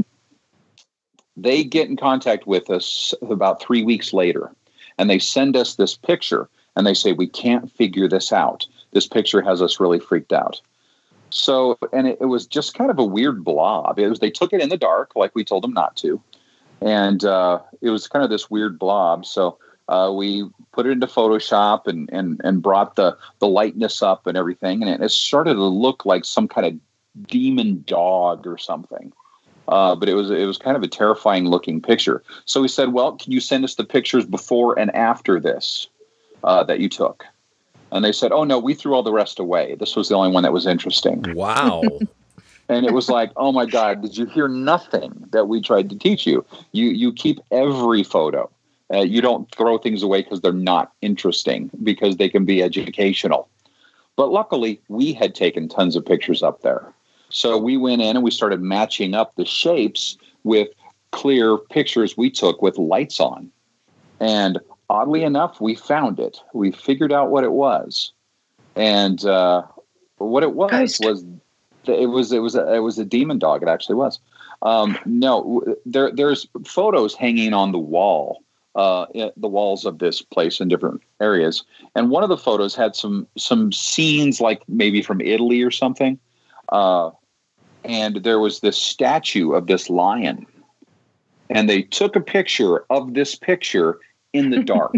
they get in contact with us about three weeks later, and they send us this picture, and they say, we can't figure this out. This picture has us really freaked out. So, and it, it was just kind of a weird blob. It was, they took it in the dark, like we told them not to. And uh, it was kind of this weird blob. So uh, we put it into Photoshop and, and, and brought the, the lightness up and everything. And it, it started to look like some kind of demon dog or something. Uh, but it was it was kind of a terrifying looking picture. So we said, well, can you send us the pictures before and after this uh, that you took? And they said, oh, no, we threw all the rest away. This was the only one that was interesting. Wow. And it was like, oh, my God, did you hear nothing that we tried to teach you? You, you keep every photo. Uh, you don't throw things away because they're not interesting, because they can be educational. But luckily, we had taken tons of pictures up there. So we went in and we started matching up the shapes with clear pictures we took with lights on. And oddly enough, we found it. We figured out what it was. And uh, what it was Ghost. was it was it was a, it was a demon dog. It actually was. Um, no, there there's photos hanging on the wall, uh, the walls of this place in different areas. And one of the photos had some some scenes like maybe from Italy or something. Uh, And there was this statue of this lion. And they took a picture of this picture in the dark.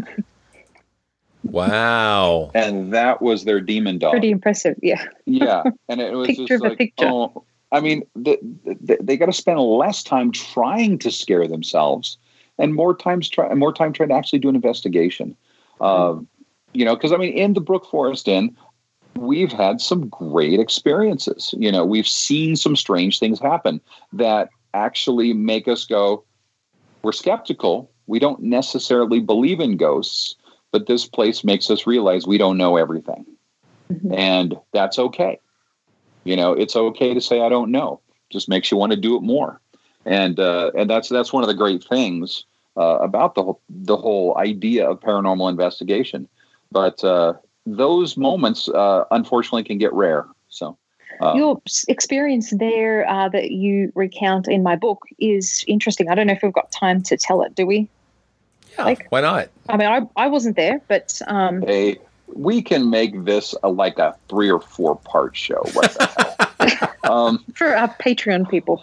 Wow. And that was their demon dog. Pretty impressive, yeah. Yeah. And it was picture just of like, a picture. oh, I mean, the, the, they got to spend less time trying to scare themselves and more times try, more time trying to actually do an investigation. Uh, you know, because, I mean, in the Brook Forest Inn, we've had some great experiences. You know, we've seen some strange things happen that actually make us go, we're skeptical. We don't necessarily believe in ghosts, but this place makes us realize we don't know everything. Mm-hmm. And that's okay. You know, it's okay to say, I don't know. Just makes you want to do it more. And, uh, and that's, that's one of the great things uh, about the whole, the whole idea of paranormal investigation. But, uh, those moments, uh, unfortunately, can get rare. So, uh, your experience there uh, that you recount in my book is interesting. I don't know if we've got time to tell it. Do we? Yeah, like, why not? I mean, I, I wasn't there, but um, hey, we can make this a, like a three or four part show. What the hell? um, for our Patreon people.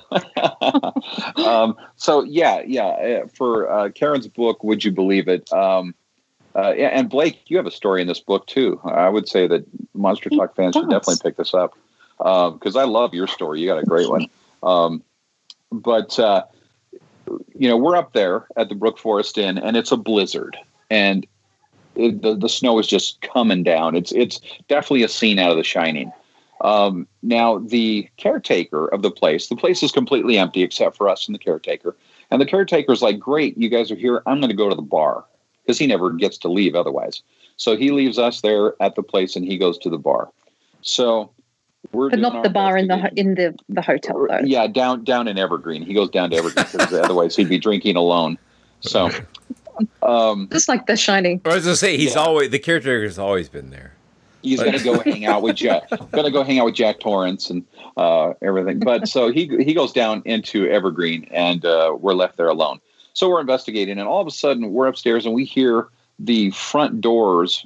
um, so yeah, yeah. For uh, Karen's book, Would You Believe It? Um, Uh, yeah, and Blake, you have a story in this book too. I would say that Monster Talk fans should definitely pick this up because um, I love your story. You got a great one. Um, but uh, you know, we're up there at the Brook Forest Inn, and it's a blizzard, and it, the the snow is just coming down. It's it's definitely a scene out of The Shining. Um, now, the caretaker of the place, the place is completely empty except for us and the caretaker. And the caretaker's like, "Great, you guys are here. I'm going to go to the bar." Because he never gets to leave otherwise. So he leaves us there at the place and he goes to the bar. So we're But not the bar in the in the, the hotel, though. Yeah, down down in Evergreen. He goes down to Evergreen because otherwise he'd be drinking alone. So um just like The Shining. I was gonna say he's yeah. always the caretaker's always been there. He's gonna go hang out with Jack gonna go hang out with Jack Torrance and uh everything. But so he he goes down into Evergreen and uh we're left there alone. So we're investigating, and all of a sudden we're upstairs and we hear the front doors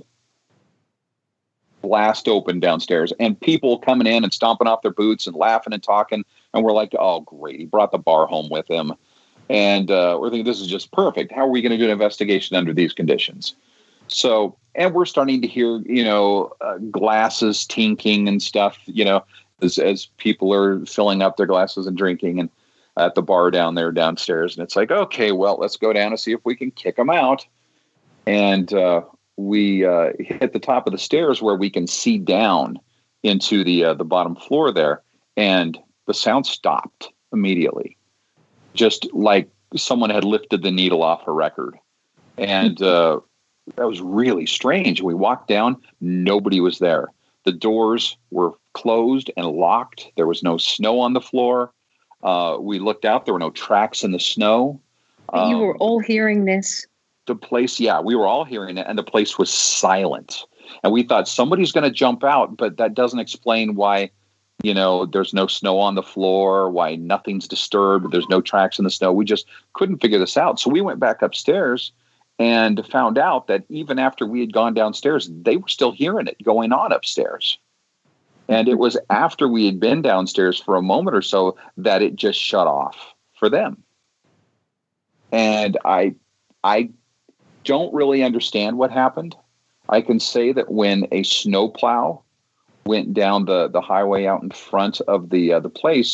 blast open downstairs and people coming in and stomping off their boots and laughing and talking. And we're like, oh, great. He brought the bar home with him. And uh, we're thinking, this is just perfect. How are we going to do an investigation under these conditions? So, and we're starting to hear, you know, uh, glasses tinking and stuff, you know, as, as people are filling up their glasses and drinking and at the bar down there downstairs. And it's like, okay, well, let's go down and see if we can kick them out. And uh, we uh, hit the top of the stairs where we can see down into the uh, the bottom floor there. And the sound stopped immediately, just like someone had lifted the needle off a record. And uh, that was really strange. We walked down, nobody was there. The doors were closed and locked. There was no snow on the floor. Uh, we looked out. There were no tracks in the snow. But you um, were all hearing this. The place, yeah, we were all hearing it, and the place was silent. And we thought somebody's going to jump out, but that doesn't explain why, you know, there's no snow on the floor, why nothing's disturbed, there's no tracks in the snow. We just couldn't figure this out. So we went back upstairs and found out that even after we had gone downstairs, they were still hearing it going on upstairs. And it was after we had been downstairs for a moment or so that it just shut off for them. And I, I don't really understand what happened. I can say that when a snowplow went down the, the highway out in front of the uh, the place,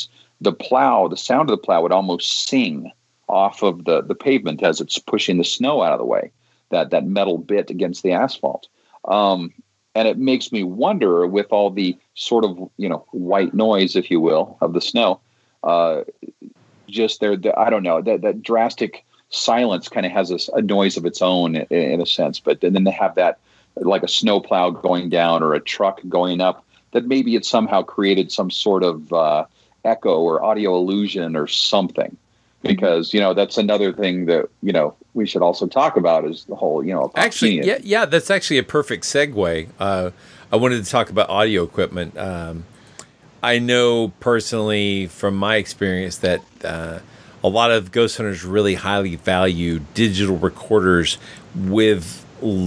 the plow, the sound of the plow would almost sing off of the, the pavement as it's pushing the snow out of the way, that, that metal bit against the asphalt. Um, and it makes me wonder, with all the sort of, you know, white noise, if you will, of the snow, uh, just there, the, I don't know, that, that drastic silence kind of has a, a noise of its own in, in a sense. But then they have that, like a snowplow going down or a truck going up, that maybe it somehow created some sort of uh, echo or audio illusion or something. Because, you know, that's another thing that, you know, we should also talk about is the whole, you know, actually, yeah, yeah, that's actually a perfect segue. Uh, I wanted to talk about audio equipment. Um, I know personally from my experience that uh, a lot of ghost hunters really highly value digital recorders with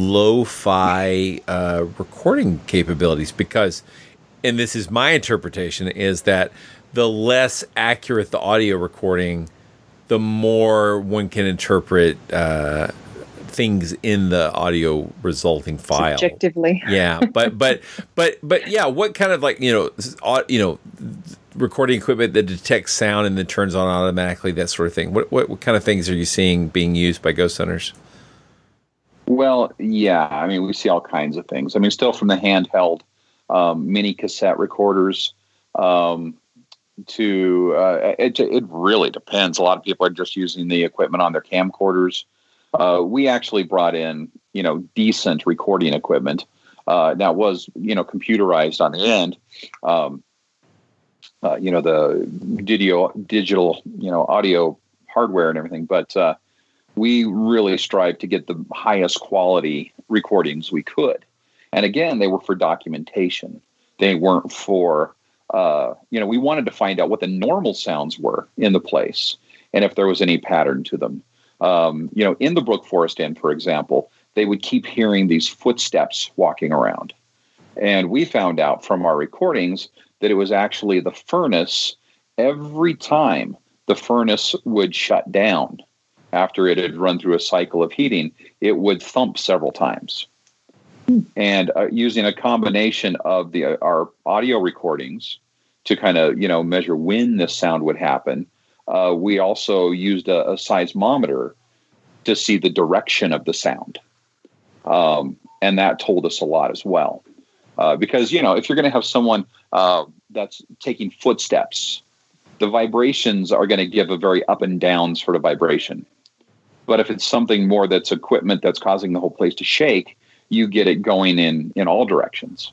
lo-fi uh, recording capabilities because, and this is my interpretation, is that the less accurate the audio recording, the more one can interpret uh, things in the audio resulting file subjectively. Yeah, but but but but yeah, what kind of like you know you know recording equipment that detects sound and then turns on automatically, that sort of thing? What what, what kind of things are you seeing being used by ghost hunters? Well, yeah, I mean we see all kinds of things. I mean, still from the handheld um, mini cassette recorders. Um, to uh, it, it really depends. A lot of people are just using the equipment on their camcorders. Uh, we actually brought in, you know, decent recording equipment. Uh, that was, you know, computerized on the end. Um, uh, you know, the digital, digital, you know, audio hardware and everything. But uh, we really strived to get the highest quality recordings we could. And again, they were for documentation. They weren't for Uh, you know, we wanted to find out what the normal sounds were in the place and if there was any pattern to them. Um, you know, in the Brook Forest Inn, for example, they would keep hearing these footsteps walking around. And we found out from our recordings that it was actually the furnace. Every time the furnace would shut down after it had run through a cycle of heating, it would thump several times. And uh, using a combination of the uh, our audio recordings to kind of, you know, measure when this sound would happen, uh, we also used a, a seismometer to see the direction of the sound. Um, and that told us a lot as well. Uh, because, you know, if you're going to have someone uh, that's taking footsteps, the vibrations are going to give a very up and down sort of vibration. But if it's something more that's equipment that's causing the whole place to shake, you get it going in, in all directions.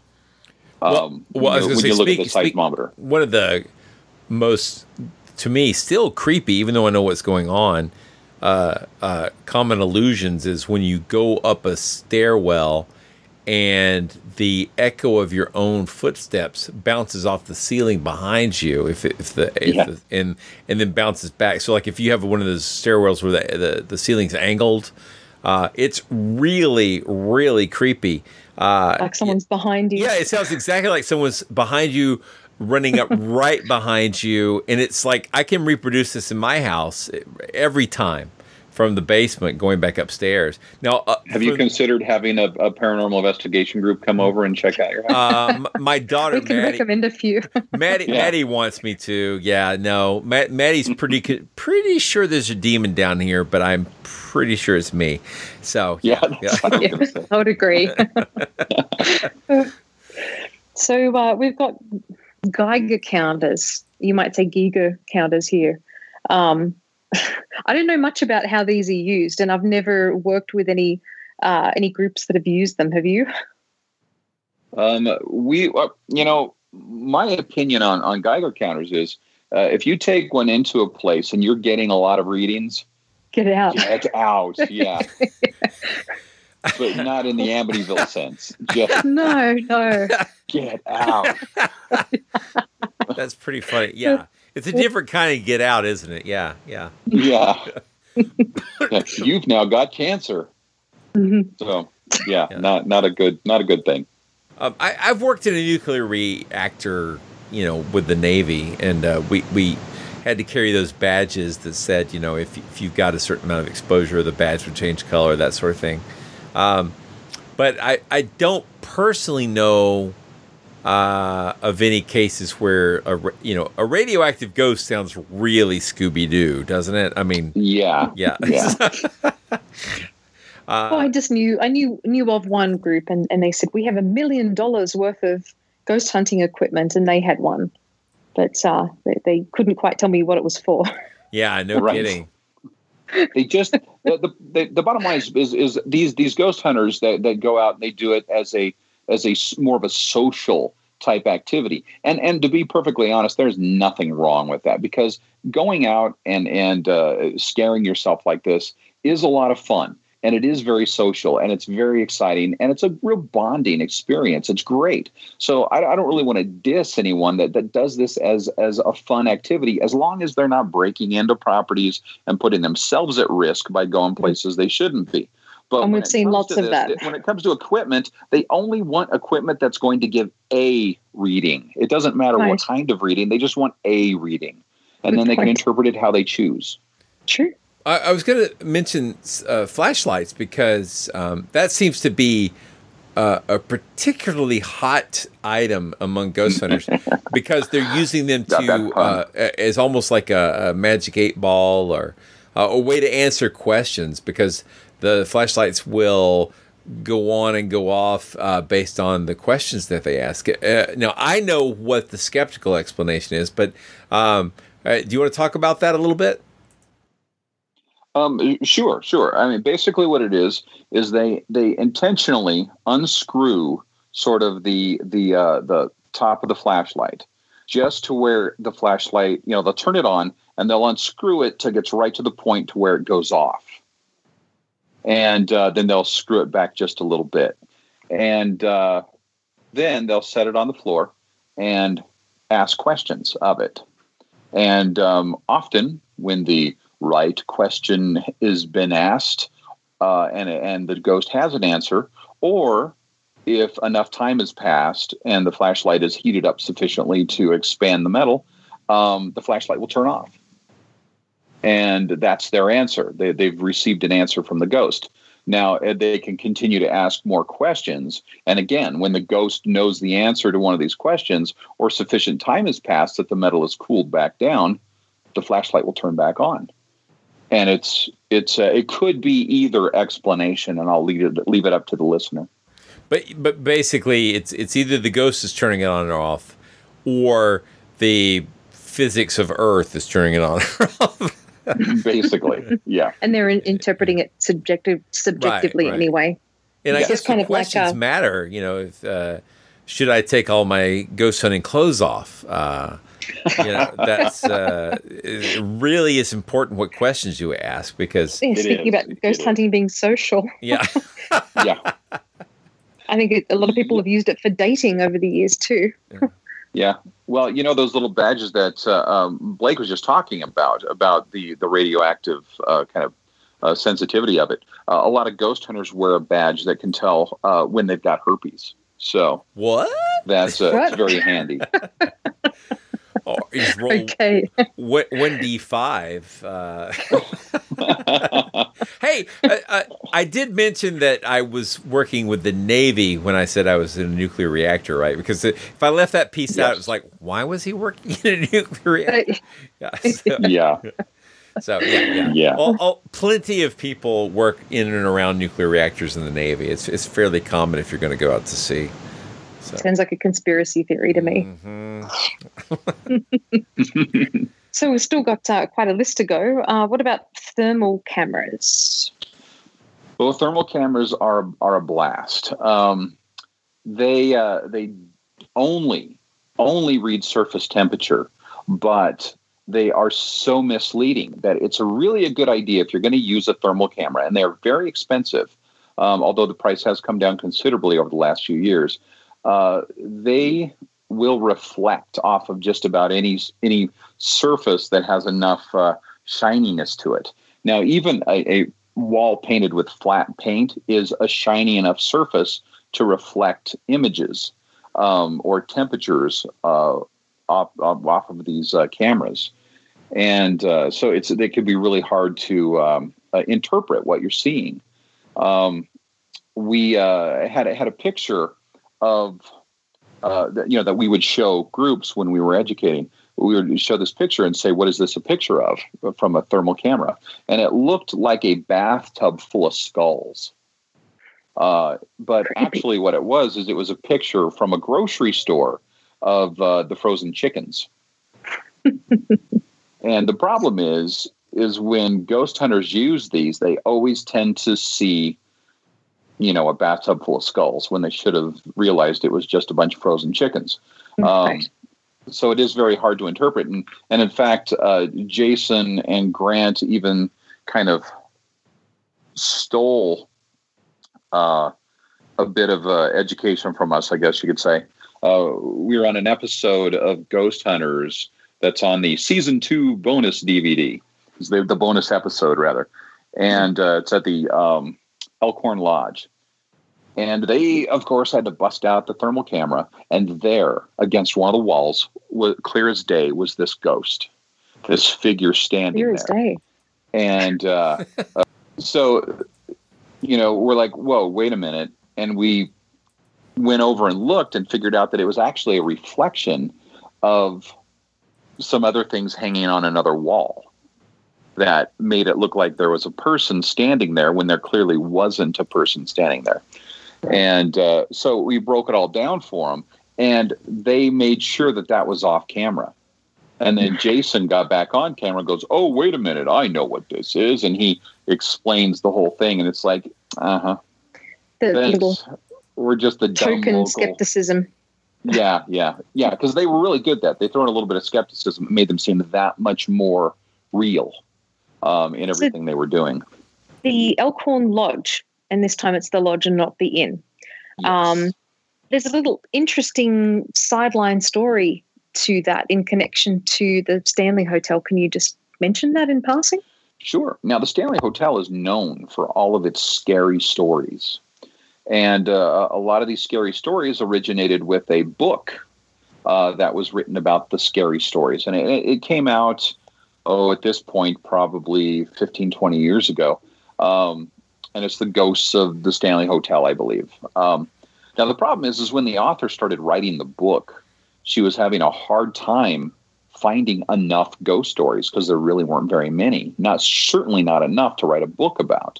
Um, well, well, I was when say, you look speak, at the seismometer. Speak, one of the most, to me, still creepy, even though I know what's going on, uh, uh, common illusions is when you go up a stairwell and the echo of your own footsteps bounces off the ceiling behind you, if it, if the, if Yeah. the and and then bounces back. So, like if you have one of those stairwells where the the, the ceiling's angled. Uh, it's really, really creepy. Uh, Like someone's behind you. Yeah, it sounds exactly like someone's behind you, running up right behind you. And it's like, I can reproduce this in my house every time from the basement going back upstairs. Now, uh, have you for, considered having a, a paranormal investigation group come over and check out your house? Um, my daughter, We can Maddie, recommend a few. Maddie, Yeah. Maddie wants me to. Yeah, no, Matt, Maddie's pretty pretty sure there's a demon down here, but I'm pretty sure it's me. So Yeah, yeah, that's what I was Yeah, gonna say. I would agree. So uh, we've got Geiger counters. You might say Geiger counters here. Um, I don't know much about how these are used, and I've never worked with any uh, any groups that have used them. Have you? Um, we, uh, you know, my opinion on, on Geiger counters is uh, if you take one into a place and you're getting a lot of readings, Get out. get out. Yeah. But not in the Amityville sense. Just No, no. get out. that's pretty funny. Yeah, it's a different kind of get out, isn't it? Yeah, yeah. Yeah. You've now got cancer. Mhm. So yeah, Yeah. not not a good not a good thing. Um, I, I've worked in a nuclear reactor, you know, with the Navy, and uh, we we had to carry those badges that said, you know, if if you've got a certain amount of exposure, the badge would change color, that sort of thing. Um, but I I don't personally know uh, of any cases where a ra- you know a radioactive ghost sounds really Scooby Doo, doesn't it? I mean, yeah, yeah. yeah. Uh, well, I just knew I knew knew of one group, and, and they said we have a million dollars worth of ghost hunting equipment, and they had one, but uh, they, they couldn't quite tell me what it was for. Yeah, no right. kidding. They just the, the the the bottom line is, is is these these ghost hunters that that go out and they do it as a as a more of a social type activity, and and to be perfectly honest, there's nothing wrong with that, because going out and and uh, scaring yourself like this is a lot of fun. And it is very social, and it's very exciting, and it's a real bonding experience. It's great. So I, I don't really want to diss anyone that, that does this as, as a fun activity, as long as they're not breaking into properties and putting themselves at risk by going places they shouldn't be. But and we've seen lots of this, that. When it comes to equipment, they only want equipment that's going to give a reading. It doesn't matter right. what kind of reading. They just want a reading. And Good then they point. Can interpret it how they choose. True. I, I was going to mention uh, flashlights, because um, that seems to be uh, a particularly hot item among ghost hunters, because they're using them to uh, as almost like a, a magic eight ball, or uh, a way to answer questions, because the flashlights will go on and go off uh, based on the questions that they ask. Uh, now, I know what the skeptical explanation is, but um, uh, do you want to talk about that a little bit? Um, sure, sure. I mean, basically what it is, is they, they intentionally unscrew sort of the, the, uh, the top of the flashlight just to where the flashlight, you know, they'll turn it on and they'll unscrew it till it gets right to the point to where it goes off. And, uh, then they'll screw it back just a little bit. And, uh, then they'll set it on the floor and ask questions of it. And, um, often when the right question has been asked, uh, and and the ghost has an answer, or if enough time has passed and the flashlight is heated up sufficiently to expand the metal, um, the flashlight will turn off. And that's their answer. They, they've received an answer from the ghost. Now, they can continue to ask more questions. And again, when the ghost knows the answer to one of these questions, or sufficient time has passed that the metal is cooled back down, the flashlight will turn back on. And it's it's uh, it could be either explanation, and I'll leave it leave it up to the listener. But but basically, it's it's either the ghost is turning it on or off, or the physics of Earth is turning it on or off. Basically, yeah. And they're in, interpreting it subjective subjectively right, right. anyway. And it's I guess kind the of questions like a, matter. You know, if, uh, should I take all my ghost hunting clothes off? Uh, you know, that's uh, it really is important what questions you ask, because yeah, speaking about ghost it hunting is. being social. Yeah, yeah. I think it, a lot of people have used it for dating over the years too. Yeah. Well, you know, those little badges that uh, um, Blake was just talking about, about the, the radioactive uh, kind of uh, sensitivity of it. Uh, a lot of ghost hunters wear a badge that can tell uh, when they've got herpes. So what? That's uh, it's very handy. Oh, he's roll okay. one d five. Uh. Hey, I, I, I did mention that I was working with the Navy when I said I was in a nuclear reactor, right? Because if I left that piece yes. out, it was like, why was he working in a nuclear reactor? Yeah. So, yeah. So yeah, yeah. yeah. All, all, plenty of people work in and around nuclear reactors in the Navy. It's it's fairly common if you're going to go out to sea. So. Sounds like a conspiracy theory to me. Mm-hmm. So we've still got uh, quite a list to go. Uh, what about thermal cameras? Well, thermal cameras are are a blast. Um, they uh, they only only read surface temperature, but they are so misleading that it's a really a good idea if you're going to use a thermal camera, and they're very expensive. Um, although the price has come down considerably over the last few years. Uh, they will reflect off of just about any any surface that has enough uh, shininess to it. Now, even a, a wall painted with flat paint is a shiny enough surface to reflect images um, or temperatures uh, off, off of these uh, cameras. And uh, so it's they could be really hard to um, uh, interpret what you're seeing. Um, we uh, had had a picture of uh, that, you know, that we would show groups when we were educating. We would show this picture and say, what is this a picture of from a thermal camera? And it looked like a bathtub full of skulls. Uh, but actually what it was is it was a picture from a grocery store of uh, the frozen chickens. And the problem is, is when ghost hunters use these, they always tend to see, you know, a bathtub full of skulls when they should have realized it was just a bunch of frozen chickens. Um, Right. So it is very hard to interpret. And, and in fact, uh, Jason and Grant even kind of stole uh, a bit of uh, education from us, I guess you could say. Uh, we were on an episode of Ghost Hunters that's on the season two bonus D V D. It's the, the bonus episode, rather. And uh, it's at the um, Elkhorn Lodge. And they, of course, had to bust out the thermal camera. And there, against one of the walls, was, clear as day, was this ghost, this figure standing Clear as there. day. And uh, uh, so, you know, we're like, whoa, wait a minute. And we went over and looked and figured out that it was actually a reflection of some other things hanging on another wall that made it look like there was a person standing there when there clearly wasn't a person standing there. And uh, so we broke it all down for them, and they made sure that that was off camera. And then Jason got back on camera and goes, oh, wait a minute, I know what this is. And he explains the whole thing, and it's like, uh-huh. The Thanks. little We're just the dumb token local. skepticism. Yeah, yeah, yeah, because they were really good at that. They threw in a little bit of skepticism. It made them seem that much more real um, in everything so they were doing. The Elkhorn Lodge, and this time it's the lodge and not the inn. Yes. Um, there's a little interesting sideline story to that in connection to the Stanley Hotel. Can you just mention that in passing? Sure. Now, the Stanley Hotel is known for all of its scary stories. And uh, a lot of these scary stories originated with a book uh, that was written about the scary stories. And it, it came out, oh, at this point, probably fifteen, twenty years ago. Um, and it's The Ghosts of the Stanley Hotel, I believe. Um, now, the problem is, is when the author started writing the book, she was having a hard time finding enough ghost stories because there really weren't very many. Not certainly not enough to write a book about.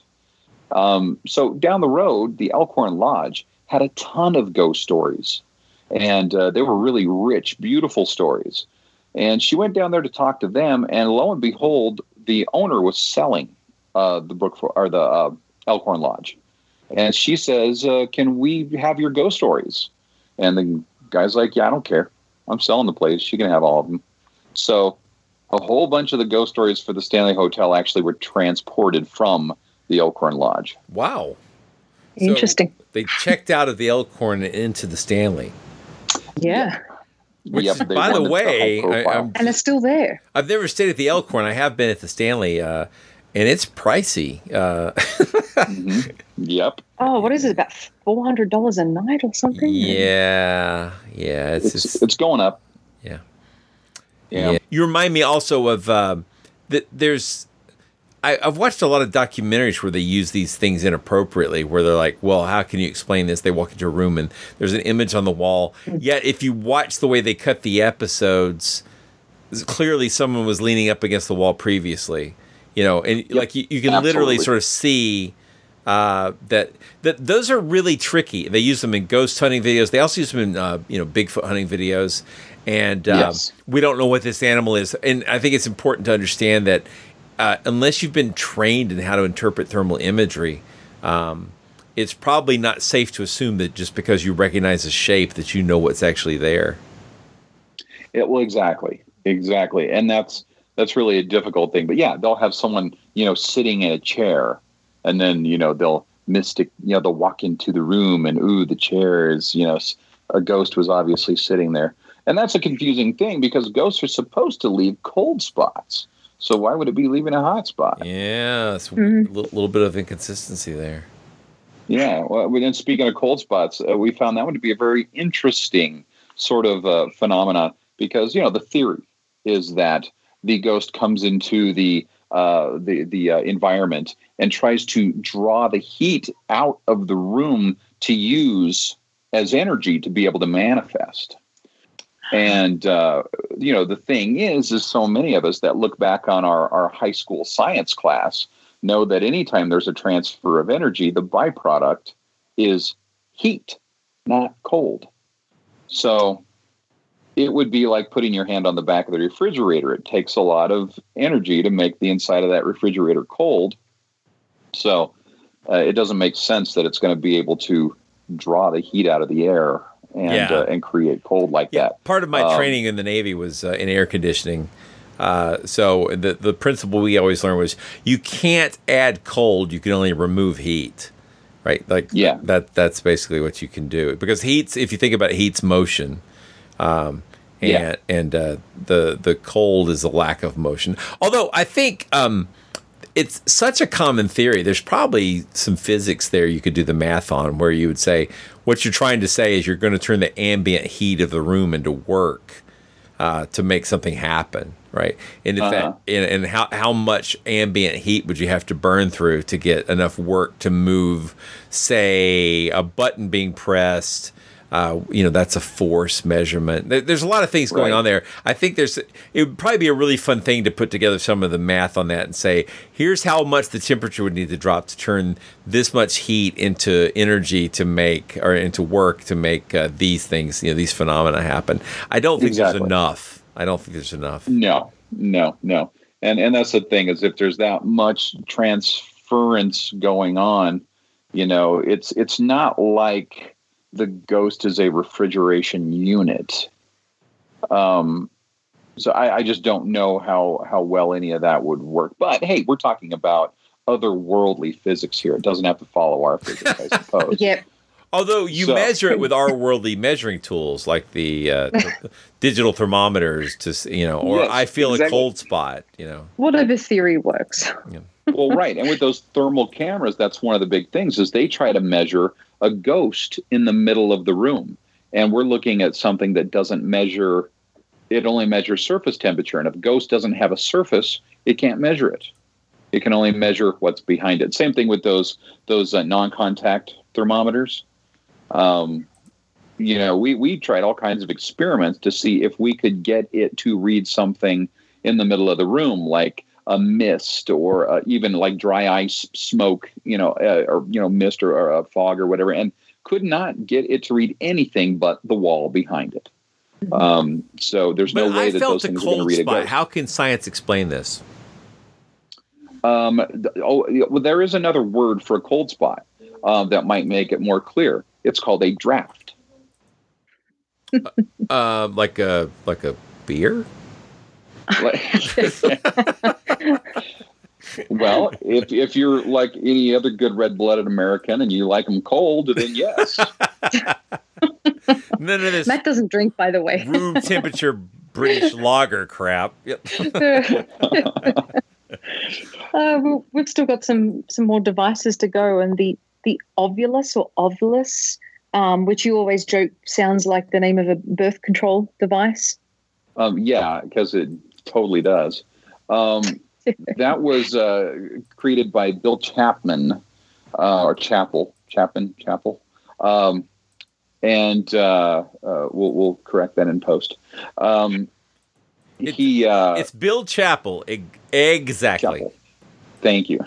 Um, so down the road, the Elkhorn Lodge had a ton of ghost stories, and uh, they were really rich, beautiful stories. And she went down there to talk to them, and lo and behold, the owner was selling uh, the Brook or the uh, Elkhorn Lodge, and she says, uh, "Can we have your ghost stories?" And the guy's like, "Yeah, I don't care. I'm selling the place. You can have all of them." So a whole bunch of the ghost stories for the Stanley Hotel actually were transported from the Elkhorn Lodge. Wow. Interesting. So they checked out of the Elkhorn and into the Stanley. Yeah. Which, Yep, is, they by the wanted way, the high I, profile. I'm, And it's still there. I've never stayed at the Elkhorn. I have been at the Stanley, uh, and it's pricey. Uh, Mm-hmm. Yep. Oh, what is it? About four hundred dollars a night or something? yeah, yeah. It's, It's, just, it's going up. yeah. Yeah. yeah. You remind me also of uh, that. There's. I, I've watched a lot of documentaries where they use these things inappropriately, where they're like, well, how can you explain this? They walk into a room and there's an image on the wall. Yet, if you watch the way they cut the episodes, clearly someone was leaning up against the wall previously. You know, and Yep. like you, you can Absolutely. literally sort of see uh, that that those are really tricky. They use them in ghost hunting videos. They also use them in uh, you know Bigfoot hunting videos. And uh, Yes. we don't know what this animal is. And I think it's important to understand that uh, unless you've been trained in how to interpret thermal imagery, um, it's probably not safe to assume that just because you recognize a shape that you know what's actually there. It, well, exactly, exactly, and that's that's really a difficult thing. But yeah, they'll have someone you know sitting in a chair, and then you know they'll mystic, you know, they'll walk into the room, and ooh, the chair is you know a ghost was obviously sitting there, and that's a confusing thing because ghosts are supposed to leave cold spots. So why would it be leaving a hot spot? Yeah, it's Mhm. a li- little bit of inconsistency there. Yeah. Well, then speaking of cold spots, uh, we found that one to be a very interesting sort of uh, phenomenon because, you know, the theory is that the ghost comes into the uh, the, the uh, environment and tries to draw the heat out of the room to use as energy to be able to manifest. And, uh, you know, the thing is, is so many of us that look back on our, our high school science class know that anytime there's a transfer of energy, the byproduct is heat, not cold. So it would be like putting your hand on the back of the refrigerator. It takes a lot of energy to make the inside of that refrigerator cold. So uh, it doesn't make sense that it's going to be able to draw the heat out of the air and Yeah. uh, and create cold like Yeah, that. part of my Um, training in the Navy was uh, in air conditioning. Uh, so the the principle we always learned was you can't add cold; you can only remove heat. Right? Like Yeah. that that's basically what you can do, because heat's, if you think about it, heat's motion. Um, and Yeah. and uh, the the cold is a lack of motion. Although I think um, it's such a common theory. There's probably some physics there you could do the math on, where you would say what you're trying to say is you're going to turn the ambient heat of the room into work uh, to make something happen, right? And if Uh-huh. that, and, and how how much ambient heat would you have to burn through to get enough work to move, say, a button being pressed? Uh, you know, that's a force measurement. There, there's a lot of things going Right. on there. I think there's, it would probably be a really fun thing to put together some of the math on that and say, here's how much the temperature would need to drop to turn this much heat into energy to make, or into work to make uh, these things, you know, these phenomena happen. I don't think Exactly. there's enough. I don't think there's enough. No, no, no. And and that's the thing, is if there's that much transference going on, you know, it's it's not like the ghost is a refrigeration unit. Um, so I, I just don't know how how well any of that would work. But hey, we're talking about otherworldly physics here. It doesn't have to follow our physics, I suppose. Yep. Although you So- measure it with our worldly measuring tools, like the uh, th- digital thermometers, to s- you know, or Yes, I feel exactly. a cold spot, you know. Whatever theory works. Well, right. And with those thermal cameras, that's one of the big things, is they try to measure a ghost in the middle of the room. And we're looking at something that doesn't measure, it only measures surface temperature. And if a ghost doesn't have a surface, it can't measure it. It can only measure what's behind it. Same thing with those those uh, non-contact thermometers. Um, you know, we, we tried all kinds of experiments to see if we could get it to read something in the middle of the room, like a mist, or uh, even like dry ice, smoke, you know, uh, or, you know, mist, or, or a fog or whatever, and could not get it to read anything but the wall behind it. Um, so there's no But way I that felt those a things are going to cold read a spot. ghost. How can science explain this? Um, th- oh, yeah, well, there is another word for a cold spot uh, that might make it more clear. It's called a draft. Uh, like a like a beer? Well, if if you're like any other good red-blooded American and you like them cold, then yes. None of this Matt doesn't drink, by the way. room temperature British lager crap. Yep. Uh, we- we've still got some some more devices to go, and the the Ovulus or Ovulus, um, which you always joke sounds like the name of a birth control device. Um, yeah, because it totally does. Um, that was uh, created by Bill Chapman, uh, or Chappell, Chapman, Chappell, um, and uh, uh, we'll we'll correct that in post. Um, It- he, uh, It's Bill Chappell. E- exactly. Chappell. Thank you.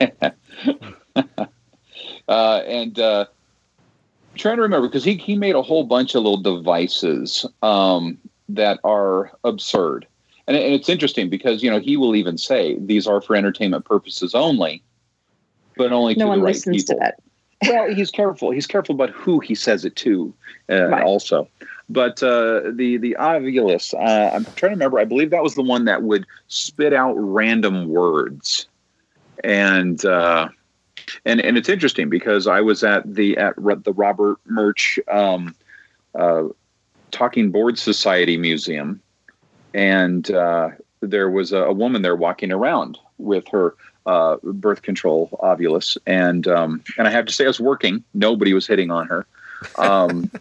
uh, and uh, I'm trying to remember, because he he made a whole bunch of little devices um, that are absurd. And, and it's interesting because, you know, he will even say these are for entertainment purposes only, but only No to one the right listens people. to that. Well, he's careful. He's careful about who he says it to, uh, Right. also. But uh, the the Ovulus, uh, I'm trying to remember. I believe that was the one that would spit out random words, and uh, and and it's interesting because I was at the at the Robert Murch um, uh, Talking Board Society Museum, and uh, there was a, a woman there walking around with her uh, birth control Ovulus, and um, and I have to say, I was working. Nobody was hitting on her. Um,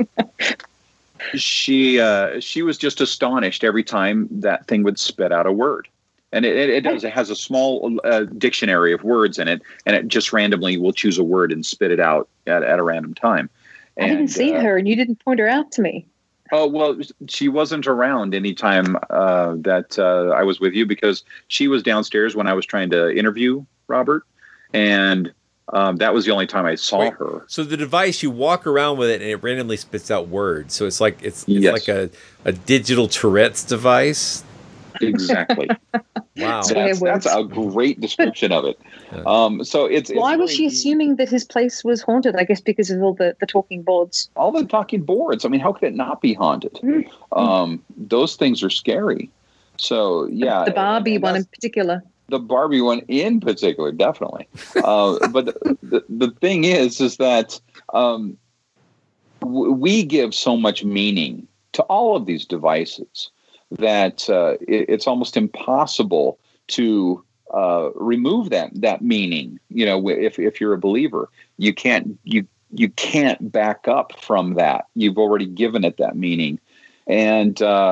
she uh, she was just astonished every time that thing would spit out a word, and it, it, it does. It has a small uh, dictionary of words in it, and it just randomly will choose a word and spit it out at, at a random time. I didn't see uh, her, and you didn't point her out to me. Oh, well, she wasn't around anytime uh, that uh, I was with you because she was downstairs when I was trying to interview Robert. And um, that was the only time I saw Wait, her. So the device, you walk around with it and it randomly spits out words. So it's like it's, it's Yes. like a, a digital Tourette's device. Exactly. Wow. That's, that's a great description of it. Um, so it's, it's Why was very- she assuming that his place was haunted? I guess because of all the, the talking boards. all the talking boards. I mean, how could it not be haunted? Mm-hmm. Um, those things are scary. So yeah, The Barbie and one in that's- particular. the Barbie one in particular, definitely. Uh, but the, the the thing is, is that um, w- we give so much meaning to all of these devices that uh, it, it's almost impossible to uh, remove that that meaning. You know, if if you're a believer, you can't you you can't back up from that. You've already given it that meaning, and uh,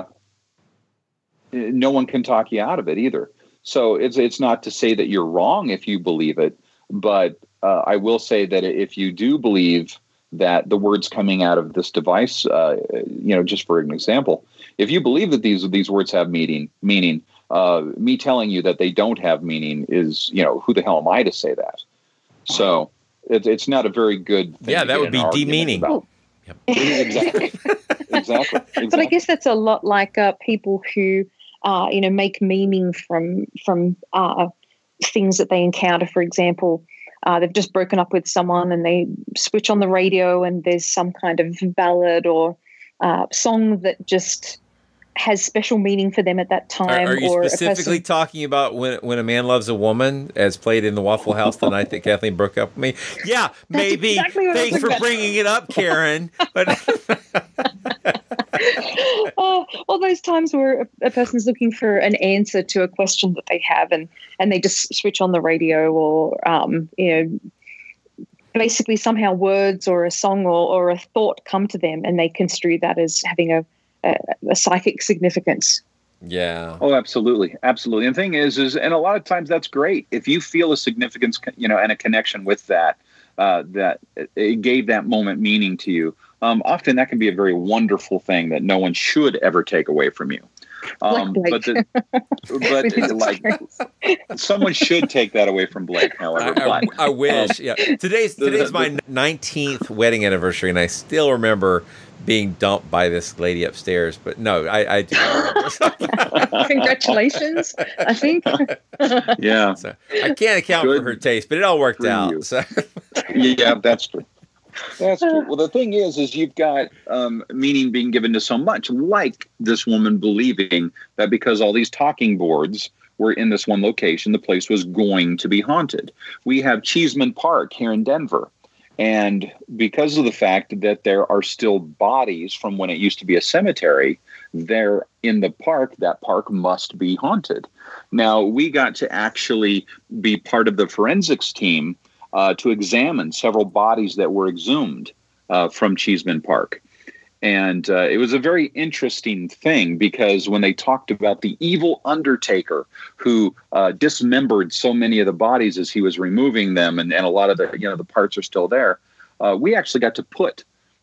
no one can talk you out of it either. So it's it's not to say that you're wrong if you believe it, but uh, I will say that if you do believe that the words coming out of this device, uh, you know, just for an example, if you believe that these these words have meaning, meaning, uh, me telling you that they don't have meaning is, you know, who the hell am I to say that? So it's it's not a very good thing. Yeah, to that get would an be argument demeaning. about. Yep. Exactly. exactly. Exactly. But I guess that's a lot like uh, people who, uh, you know, make meaning from from uh, things that they encounter. For example, uh, they've just broken up with someone and they switch on the radio and there's some kind of ballad or uh, song that just has special meaning for them at that Are, time. are you or specifically a person, talking about when when a man loves a woman, as played in the Waffle House the night that Kathleen broke up with me? Yeah, maybe. exactly what I was Thanks for looking at. bringing it up, Karen. But uh, all those times where a, a person's looking for an answer to a question that they have, and and they just switch on the radio, or um, you know, basically somehow words or a song or, or a thought come to them, and they construe that as having a a, a psychic significance. yeah, Oh, absolutely, absolutely. And the thing is, is and a lot of times that's great if you feel a significance, you know, and a connection with that. Uh, that it gave that moment meaning to you. Um, often that can be a very wonderful thing that no one should ever take away from you. Um, Like but the, but With his like someone should take that away from Blake. I, However, I, but, I wish. Yeah, today's the- today's the- my nineteenth wedding anniversary, and I still remember being dumped by this lady upstairs. But no, I, I do. remember. Congratulations, I think. yeah, So I can't account Good for her taste, but it all worked for out. you. So yeah, that's true. That's true. Well, the thing is, is you've got um, meaning being given to so much, like this woman believing that because all these talking boards were in this one location, the place was going to be haunted. We have Cheeseman Park here in Denver. And because of the fact that there are still bodies from when it used to be a cemetery there in the park, that park must be haunted. Now, we got to actually be part of the forensics team uh, to examine several bodies that were exhumed uh, from Cheeseman Park. And uh, it was a very interesting thing because when they talked about the evil undertaker who uh, dismembered so many of the bodies as he was removing them, and, and a lot of the, you know, the parts are still there, uh, we actually got to put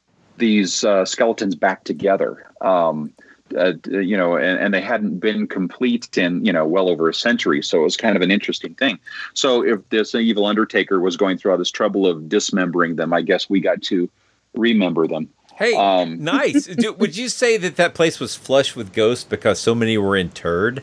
these uh, skeletons back together. Um, uh, you know, and, and they hadn't been complete in, you know, well over a century. So it was kind of an interesting thing. So if this evil undertaker was going through all this trouble of dismembering them, I guess we got to remember them. hey, Um, nice. Do, would you say that that place was flush with ghosts because so many were interred?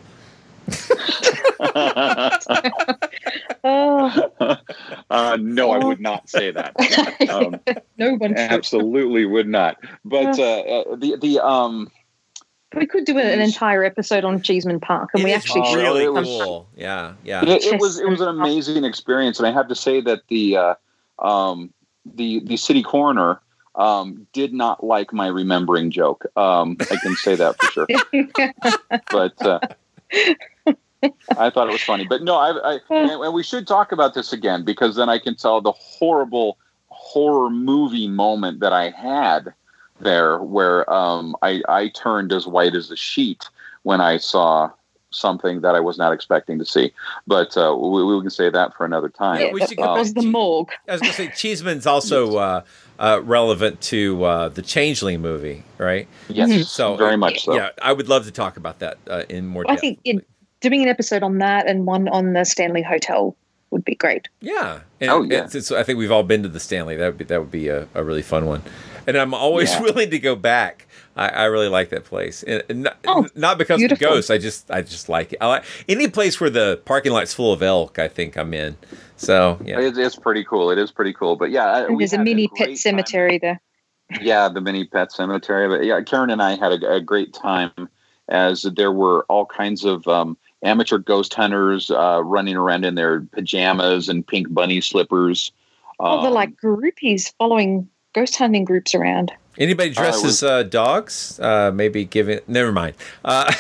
Oh, uh, no, I would not say that. Um, no one should. absolutely would not. But uh, uh, the the um, We could do an entire episode on Cheeseman Park, and It we is actually Oh, should. really it was- cool. Yeah, yeah. it, it was it was an amazing experience, and I have to say that the uh, um, the the city coroner um, did not like my remembering joke. Um, I can say that for sure. But uh, I thought it was funny. But no, I, I and, and we should talk about this again because then I can tell the horrible horror movie moment that I had there, where um, I, I turned as white as a sheet when I saw something that I was not expecting to see. But uh, we, we can say that for another time. Yeah, we should That go was back. the morgue. I was going to say Cheeseman's also uh, uh, relevant to uh, the Changeling movie, right? Yes, So very much so. Yeah, I would love to talk about that uh, in more I depth. think in, doing an episode on that and one on the Stanley Hotel would be great. Yeah. And Oh, yeah. It's, it's, I think we've all been to the Stanley. That would be that would be a, a really fun one. And I'm always Yeah. willing to go back. I, I really like that place. And, and not, Oh, not because beautiful. of ghosts. I just I just like it. I like any place where the parking lot's full of elk. I think I'm in. So yeah. It's, it's pretty cool. It is pretty cool. But yeah, I- And we there's a had mini great pet time. cemetery there. Yeah, the mini pet cemetery. But yeah, Karen and I had a, a great time as there were all kinds of um, amateur ghost hunters uh, running around in their pajamas and pink bunny slippers. Oh, they're Um, like groupies following ghost hunting groups around. Anybody dressed Uh, it was- as uh, dogs? Uh, maybe giving. Never mind. Uh,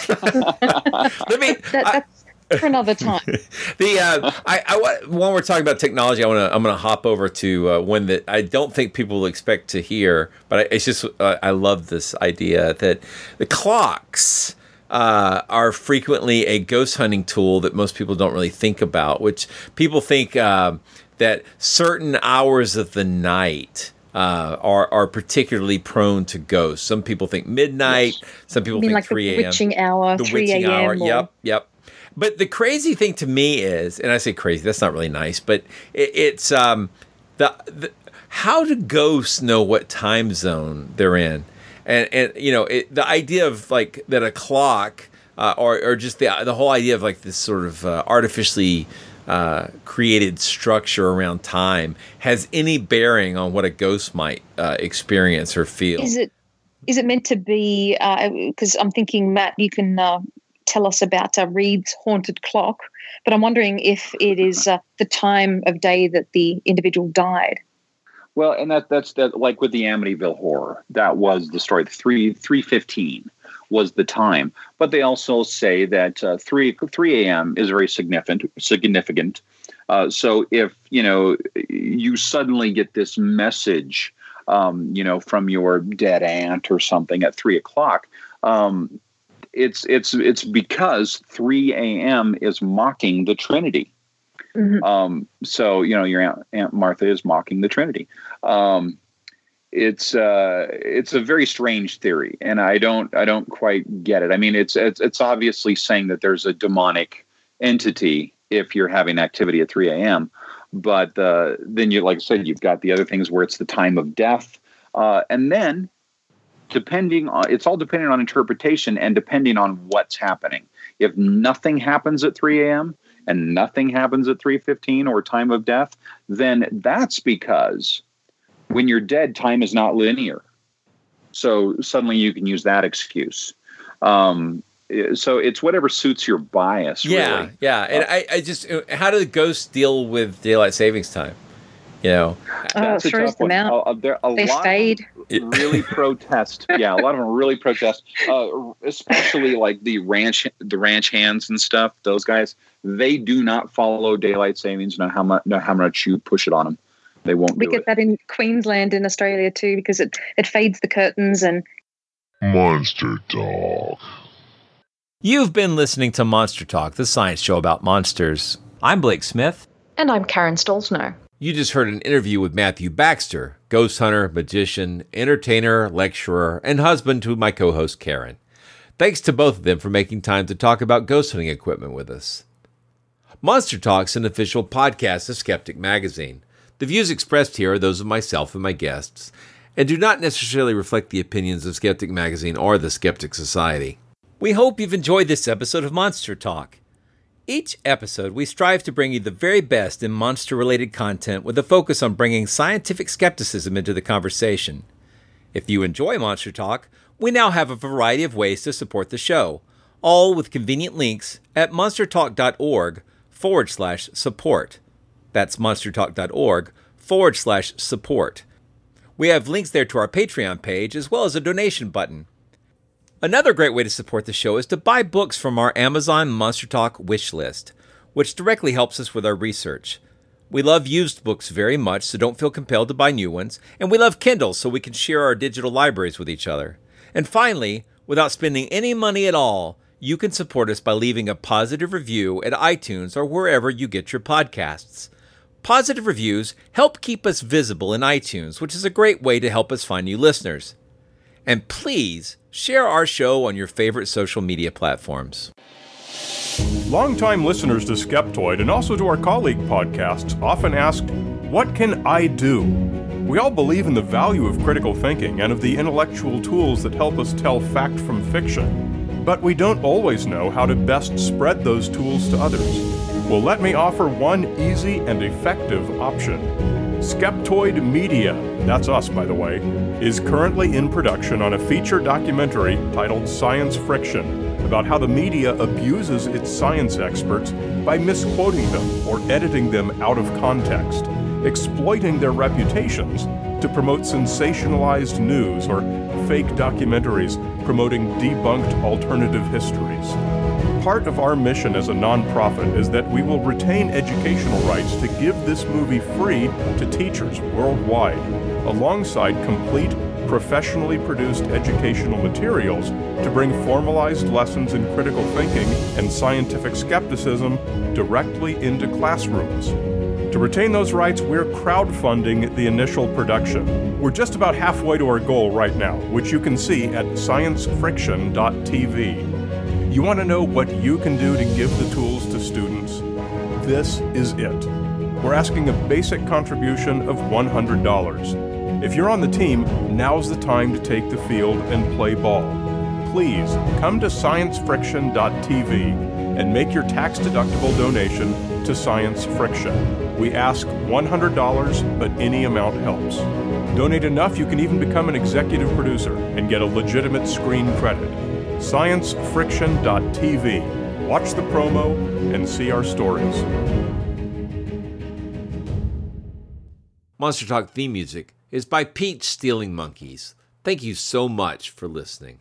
let me. That, I- that's for another time. The uh, I, I wa- when we're talking about technology, I want to I'm going to hop over to uh, one that I don't think people will expect to hear, but I, it's just uh, I love this idea that the clocks uh, are frequently a ghost hunting tool that most people don't really think about. Which people think uh, that certain hours of the night. Uh, are are particularly prone to ghosts. Some people think midnight. Yes. Some people You mean think like the three a.m. witching hour, the three witching a.m. hour. or- Yep, yep. But the crazy thing to me is, and I say crazy, that's not really nice, but it, it's um, the, the how do ghosts know what time zone they're in, and and you know it, the idea of like that a clock uh, or or just the the whole idea of like this sort of uh, artificially uh, created structure around time has any bearing on what a ghost might uh, experience or feel. Is it is it meant to be? Because I'm thinking, Matt, you can uh, tell us about uh, Reed's haunted clock, but I'm wondering if it is uh, the time of day that the individual died. Well, and that that's that like with the Amityville Horror, that was the story. Three three fifteen was the time, but they also say that uh, three three a.m. is very significant. Significant. Uh, so if you know you suddenly get this message, um, you know, from your dead aunt or something at three o'clock, um, it's it's it's because three a.m. is mocking the Trinity. Mm-hmm. Um, so, you know, your Aunt, Aunt Martha is mocking the Trinity. Um, it's, uh, it's a very strange theory, and I don't, I don't quite get it. I mean, it's, it's, it's obviously saying that there's a demonic entity if you're having activity at three a.m. But, uh, then you, like I said, you've got the other things where it's the time of death. Uh, and then depending on, it's all depending on interpretation and depending on what's happening. If nothing happens at three a.m., and nothing happens at three fifteen or time of death, then that's because when you're dead, time is not linear. So suddenly you can use that excuse. Um, so it's whatever suits your bias, Yeah, really. yeah. And Uh, I, I just, how do the ghosts deal with daylight savings time? You know, Oh, it That's a throws tough one. them out. Uh, there, a They lot fade. of them really protest. Yeah, a lot of them really protest. Uh, especially like the ranch, the ranch hands and stuff. Those guys, they do not follow daylight savings. No how much, no how much you push it on them, they won't We do get it. that in Queensland in Australia too, because it, it fades the curtains and Monster Talk. you've been listening to Monster Talk, the science show about monsters. I'm Blake Smith. And I'm Karen Stolzno. You just heard an interview with Matthew Baxter, ghost hunter, magician, entertainer, lecturer, and husband to my co-host Karen. Thanks to both of them for making time to talk about ghost hunting equipment with us. Monster Talk's an official podcast of Skeptic Magazine. The views expressed here are those of myself and my guests, and do not necessarily reflect the opinions of Skeptic Magazine or the Skeptic Society. We hope you've enjoyed this episode of Monster Talk. Each episode, we strive to bring you the very best in monster-related content with a focus on bringing scientific skepticism into the conversation. If you enjoy Monster Talk, we now have a variety of ways to support the show, all with convenient links at monstertalk.org forward slash support. That's monstertalk.org forward slash support. We have links there to our Patreon page as well as a donation button. Another great way to support the show is to buy books from our Amazon Monster Talk wish list, which directly helps us with our research. We love used books very much, so don't feel compelled to buy new ones, and we love Kindle so we can share our digital libraries with each other. And finally, without spending any money at all, you can support us by leaving a positive review at iTunes or wherever you get your podcasts. Positive reviews help keep us visible in iTunes, which is a great way to help us find new listeners. And please share our show on your favorite social media platforms. Longtime listeners to Skeptoid and also to our colleague podcasts often asked, what can I do? We all believe in the value of critical thinking and of the intellectual tools that help us tell fact from fiction. But we don't always know how to best spread those tools to others. Well, let me offer one easy and effective option. Skeptoid Media, that's us by the way, is currently in production on a feature documentary titled Science Friction, about how the media abuses its science experts by misquoting them or editing them out of context, exploiting their reputations to promote sensationalized news or fake documentaries promoting debunked alternative histories. Part of our mission as a nonprofit is that we will retain educational rights to give this movie free to teachers worldwide, alongside complete, professionally produced educational materials to bring formalized lessons in critical thinking and scientific skepticism directly into classrooms. To retain those rights, we're crowdfunding the initial production. We're just about halfway to our goal right now, which you can see at science friction dot t v. You want to know what you can do to give the tools to students? This is it. We're asking a basic contribution of one hundred dollars. If you're on the team, now's the time to take the field and play ball. Please come to science friction dot t v and make your tax-deductible donation to Science Friction. We ask one hundred dollars, but any amount helps. Donate enough, you can even become an executive producer and get a legitimate screen credit. science friction dot t v. Watch the promo and see our stories. Monster Talk theme music is by Peach Stealing Monkeys. Thank you so much for listening.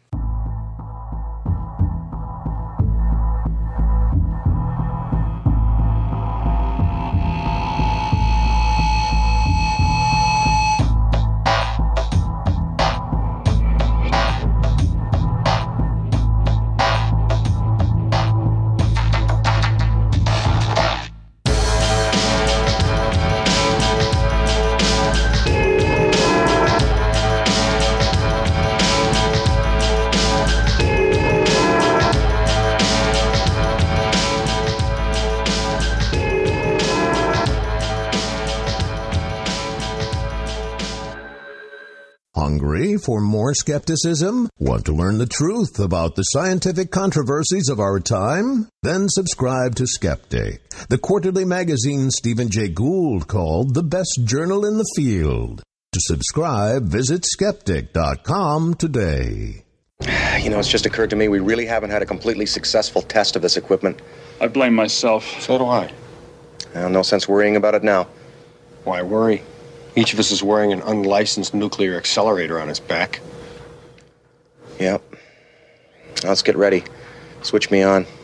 Hungry for more skepticism? Want to learn the truth about the scientific controversies of our time? Then subscribe to Skeptic, the quarterly magazine Stephen Jay Gould called the best journal in the field. To subscribe, visit skeptic dot com today. You know, it's just occurred to me we really haven't had a completely successful test of this equipment. I blame myself. So do I. Well, no sense worrying about it now. Why worry? Each of us is wearing an unlicensed nuclear accelerator on his back. Yep. Let's get ready. Switch me on.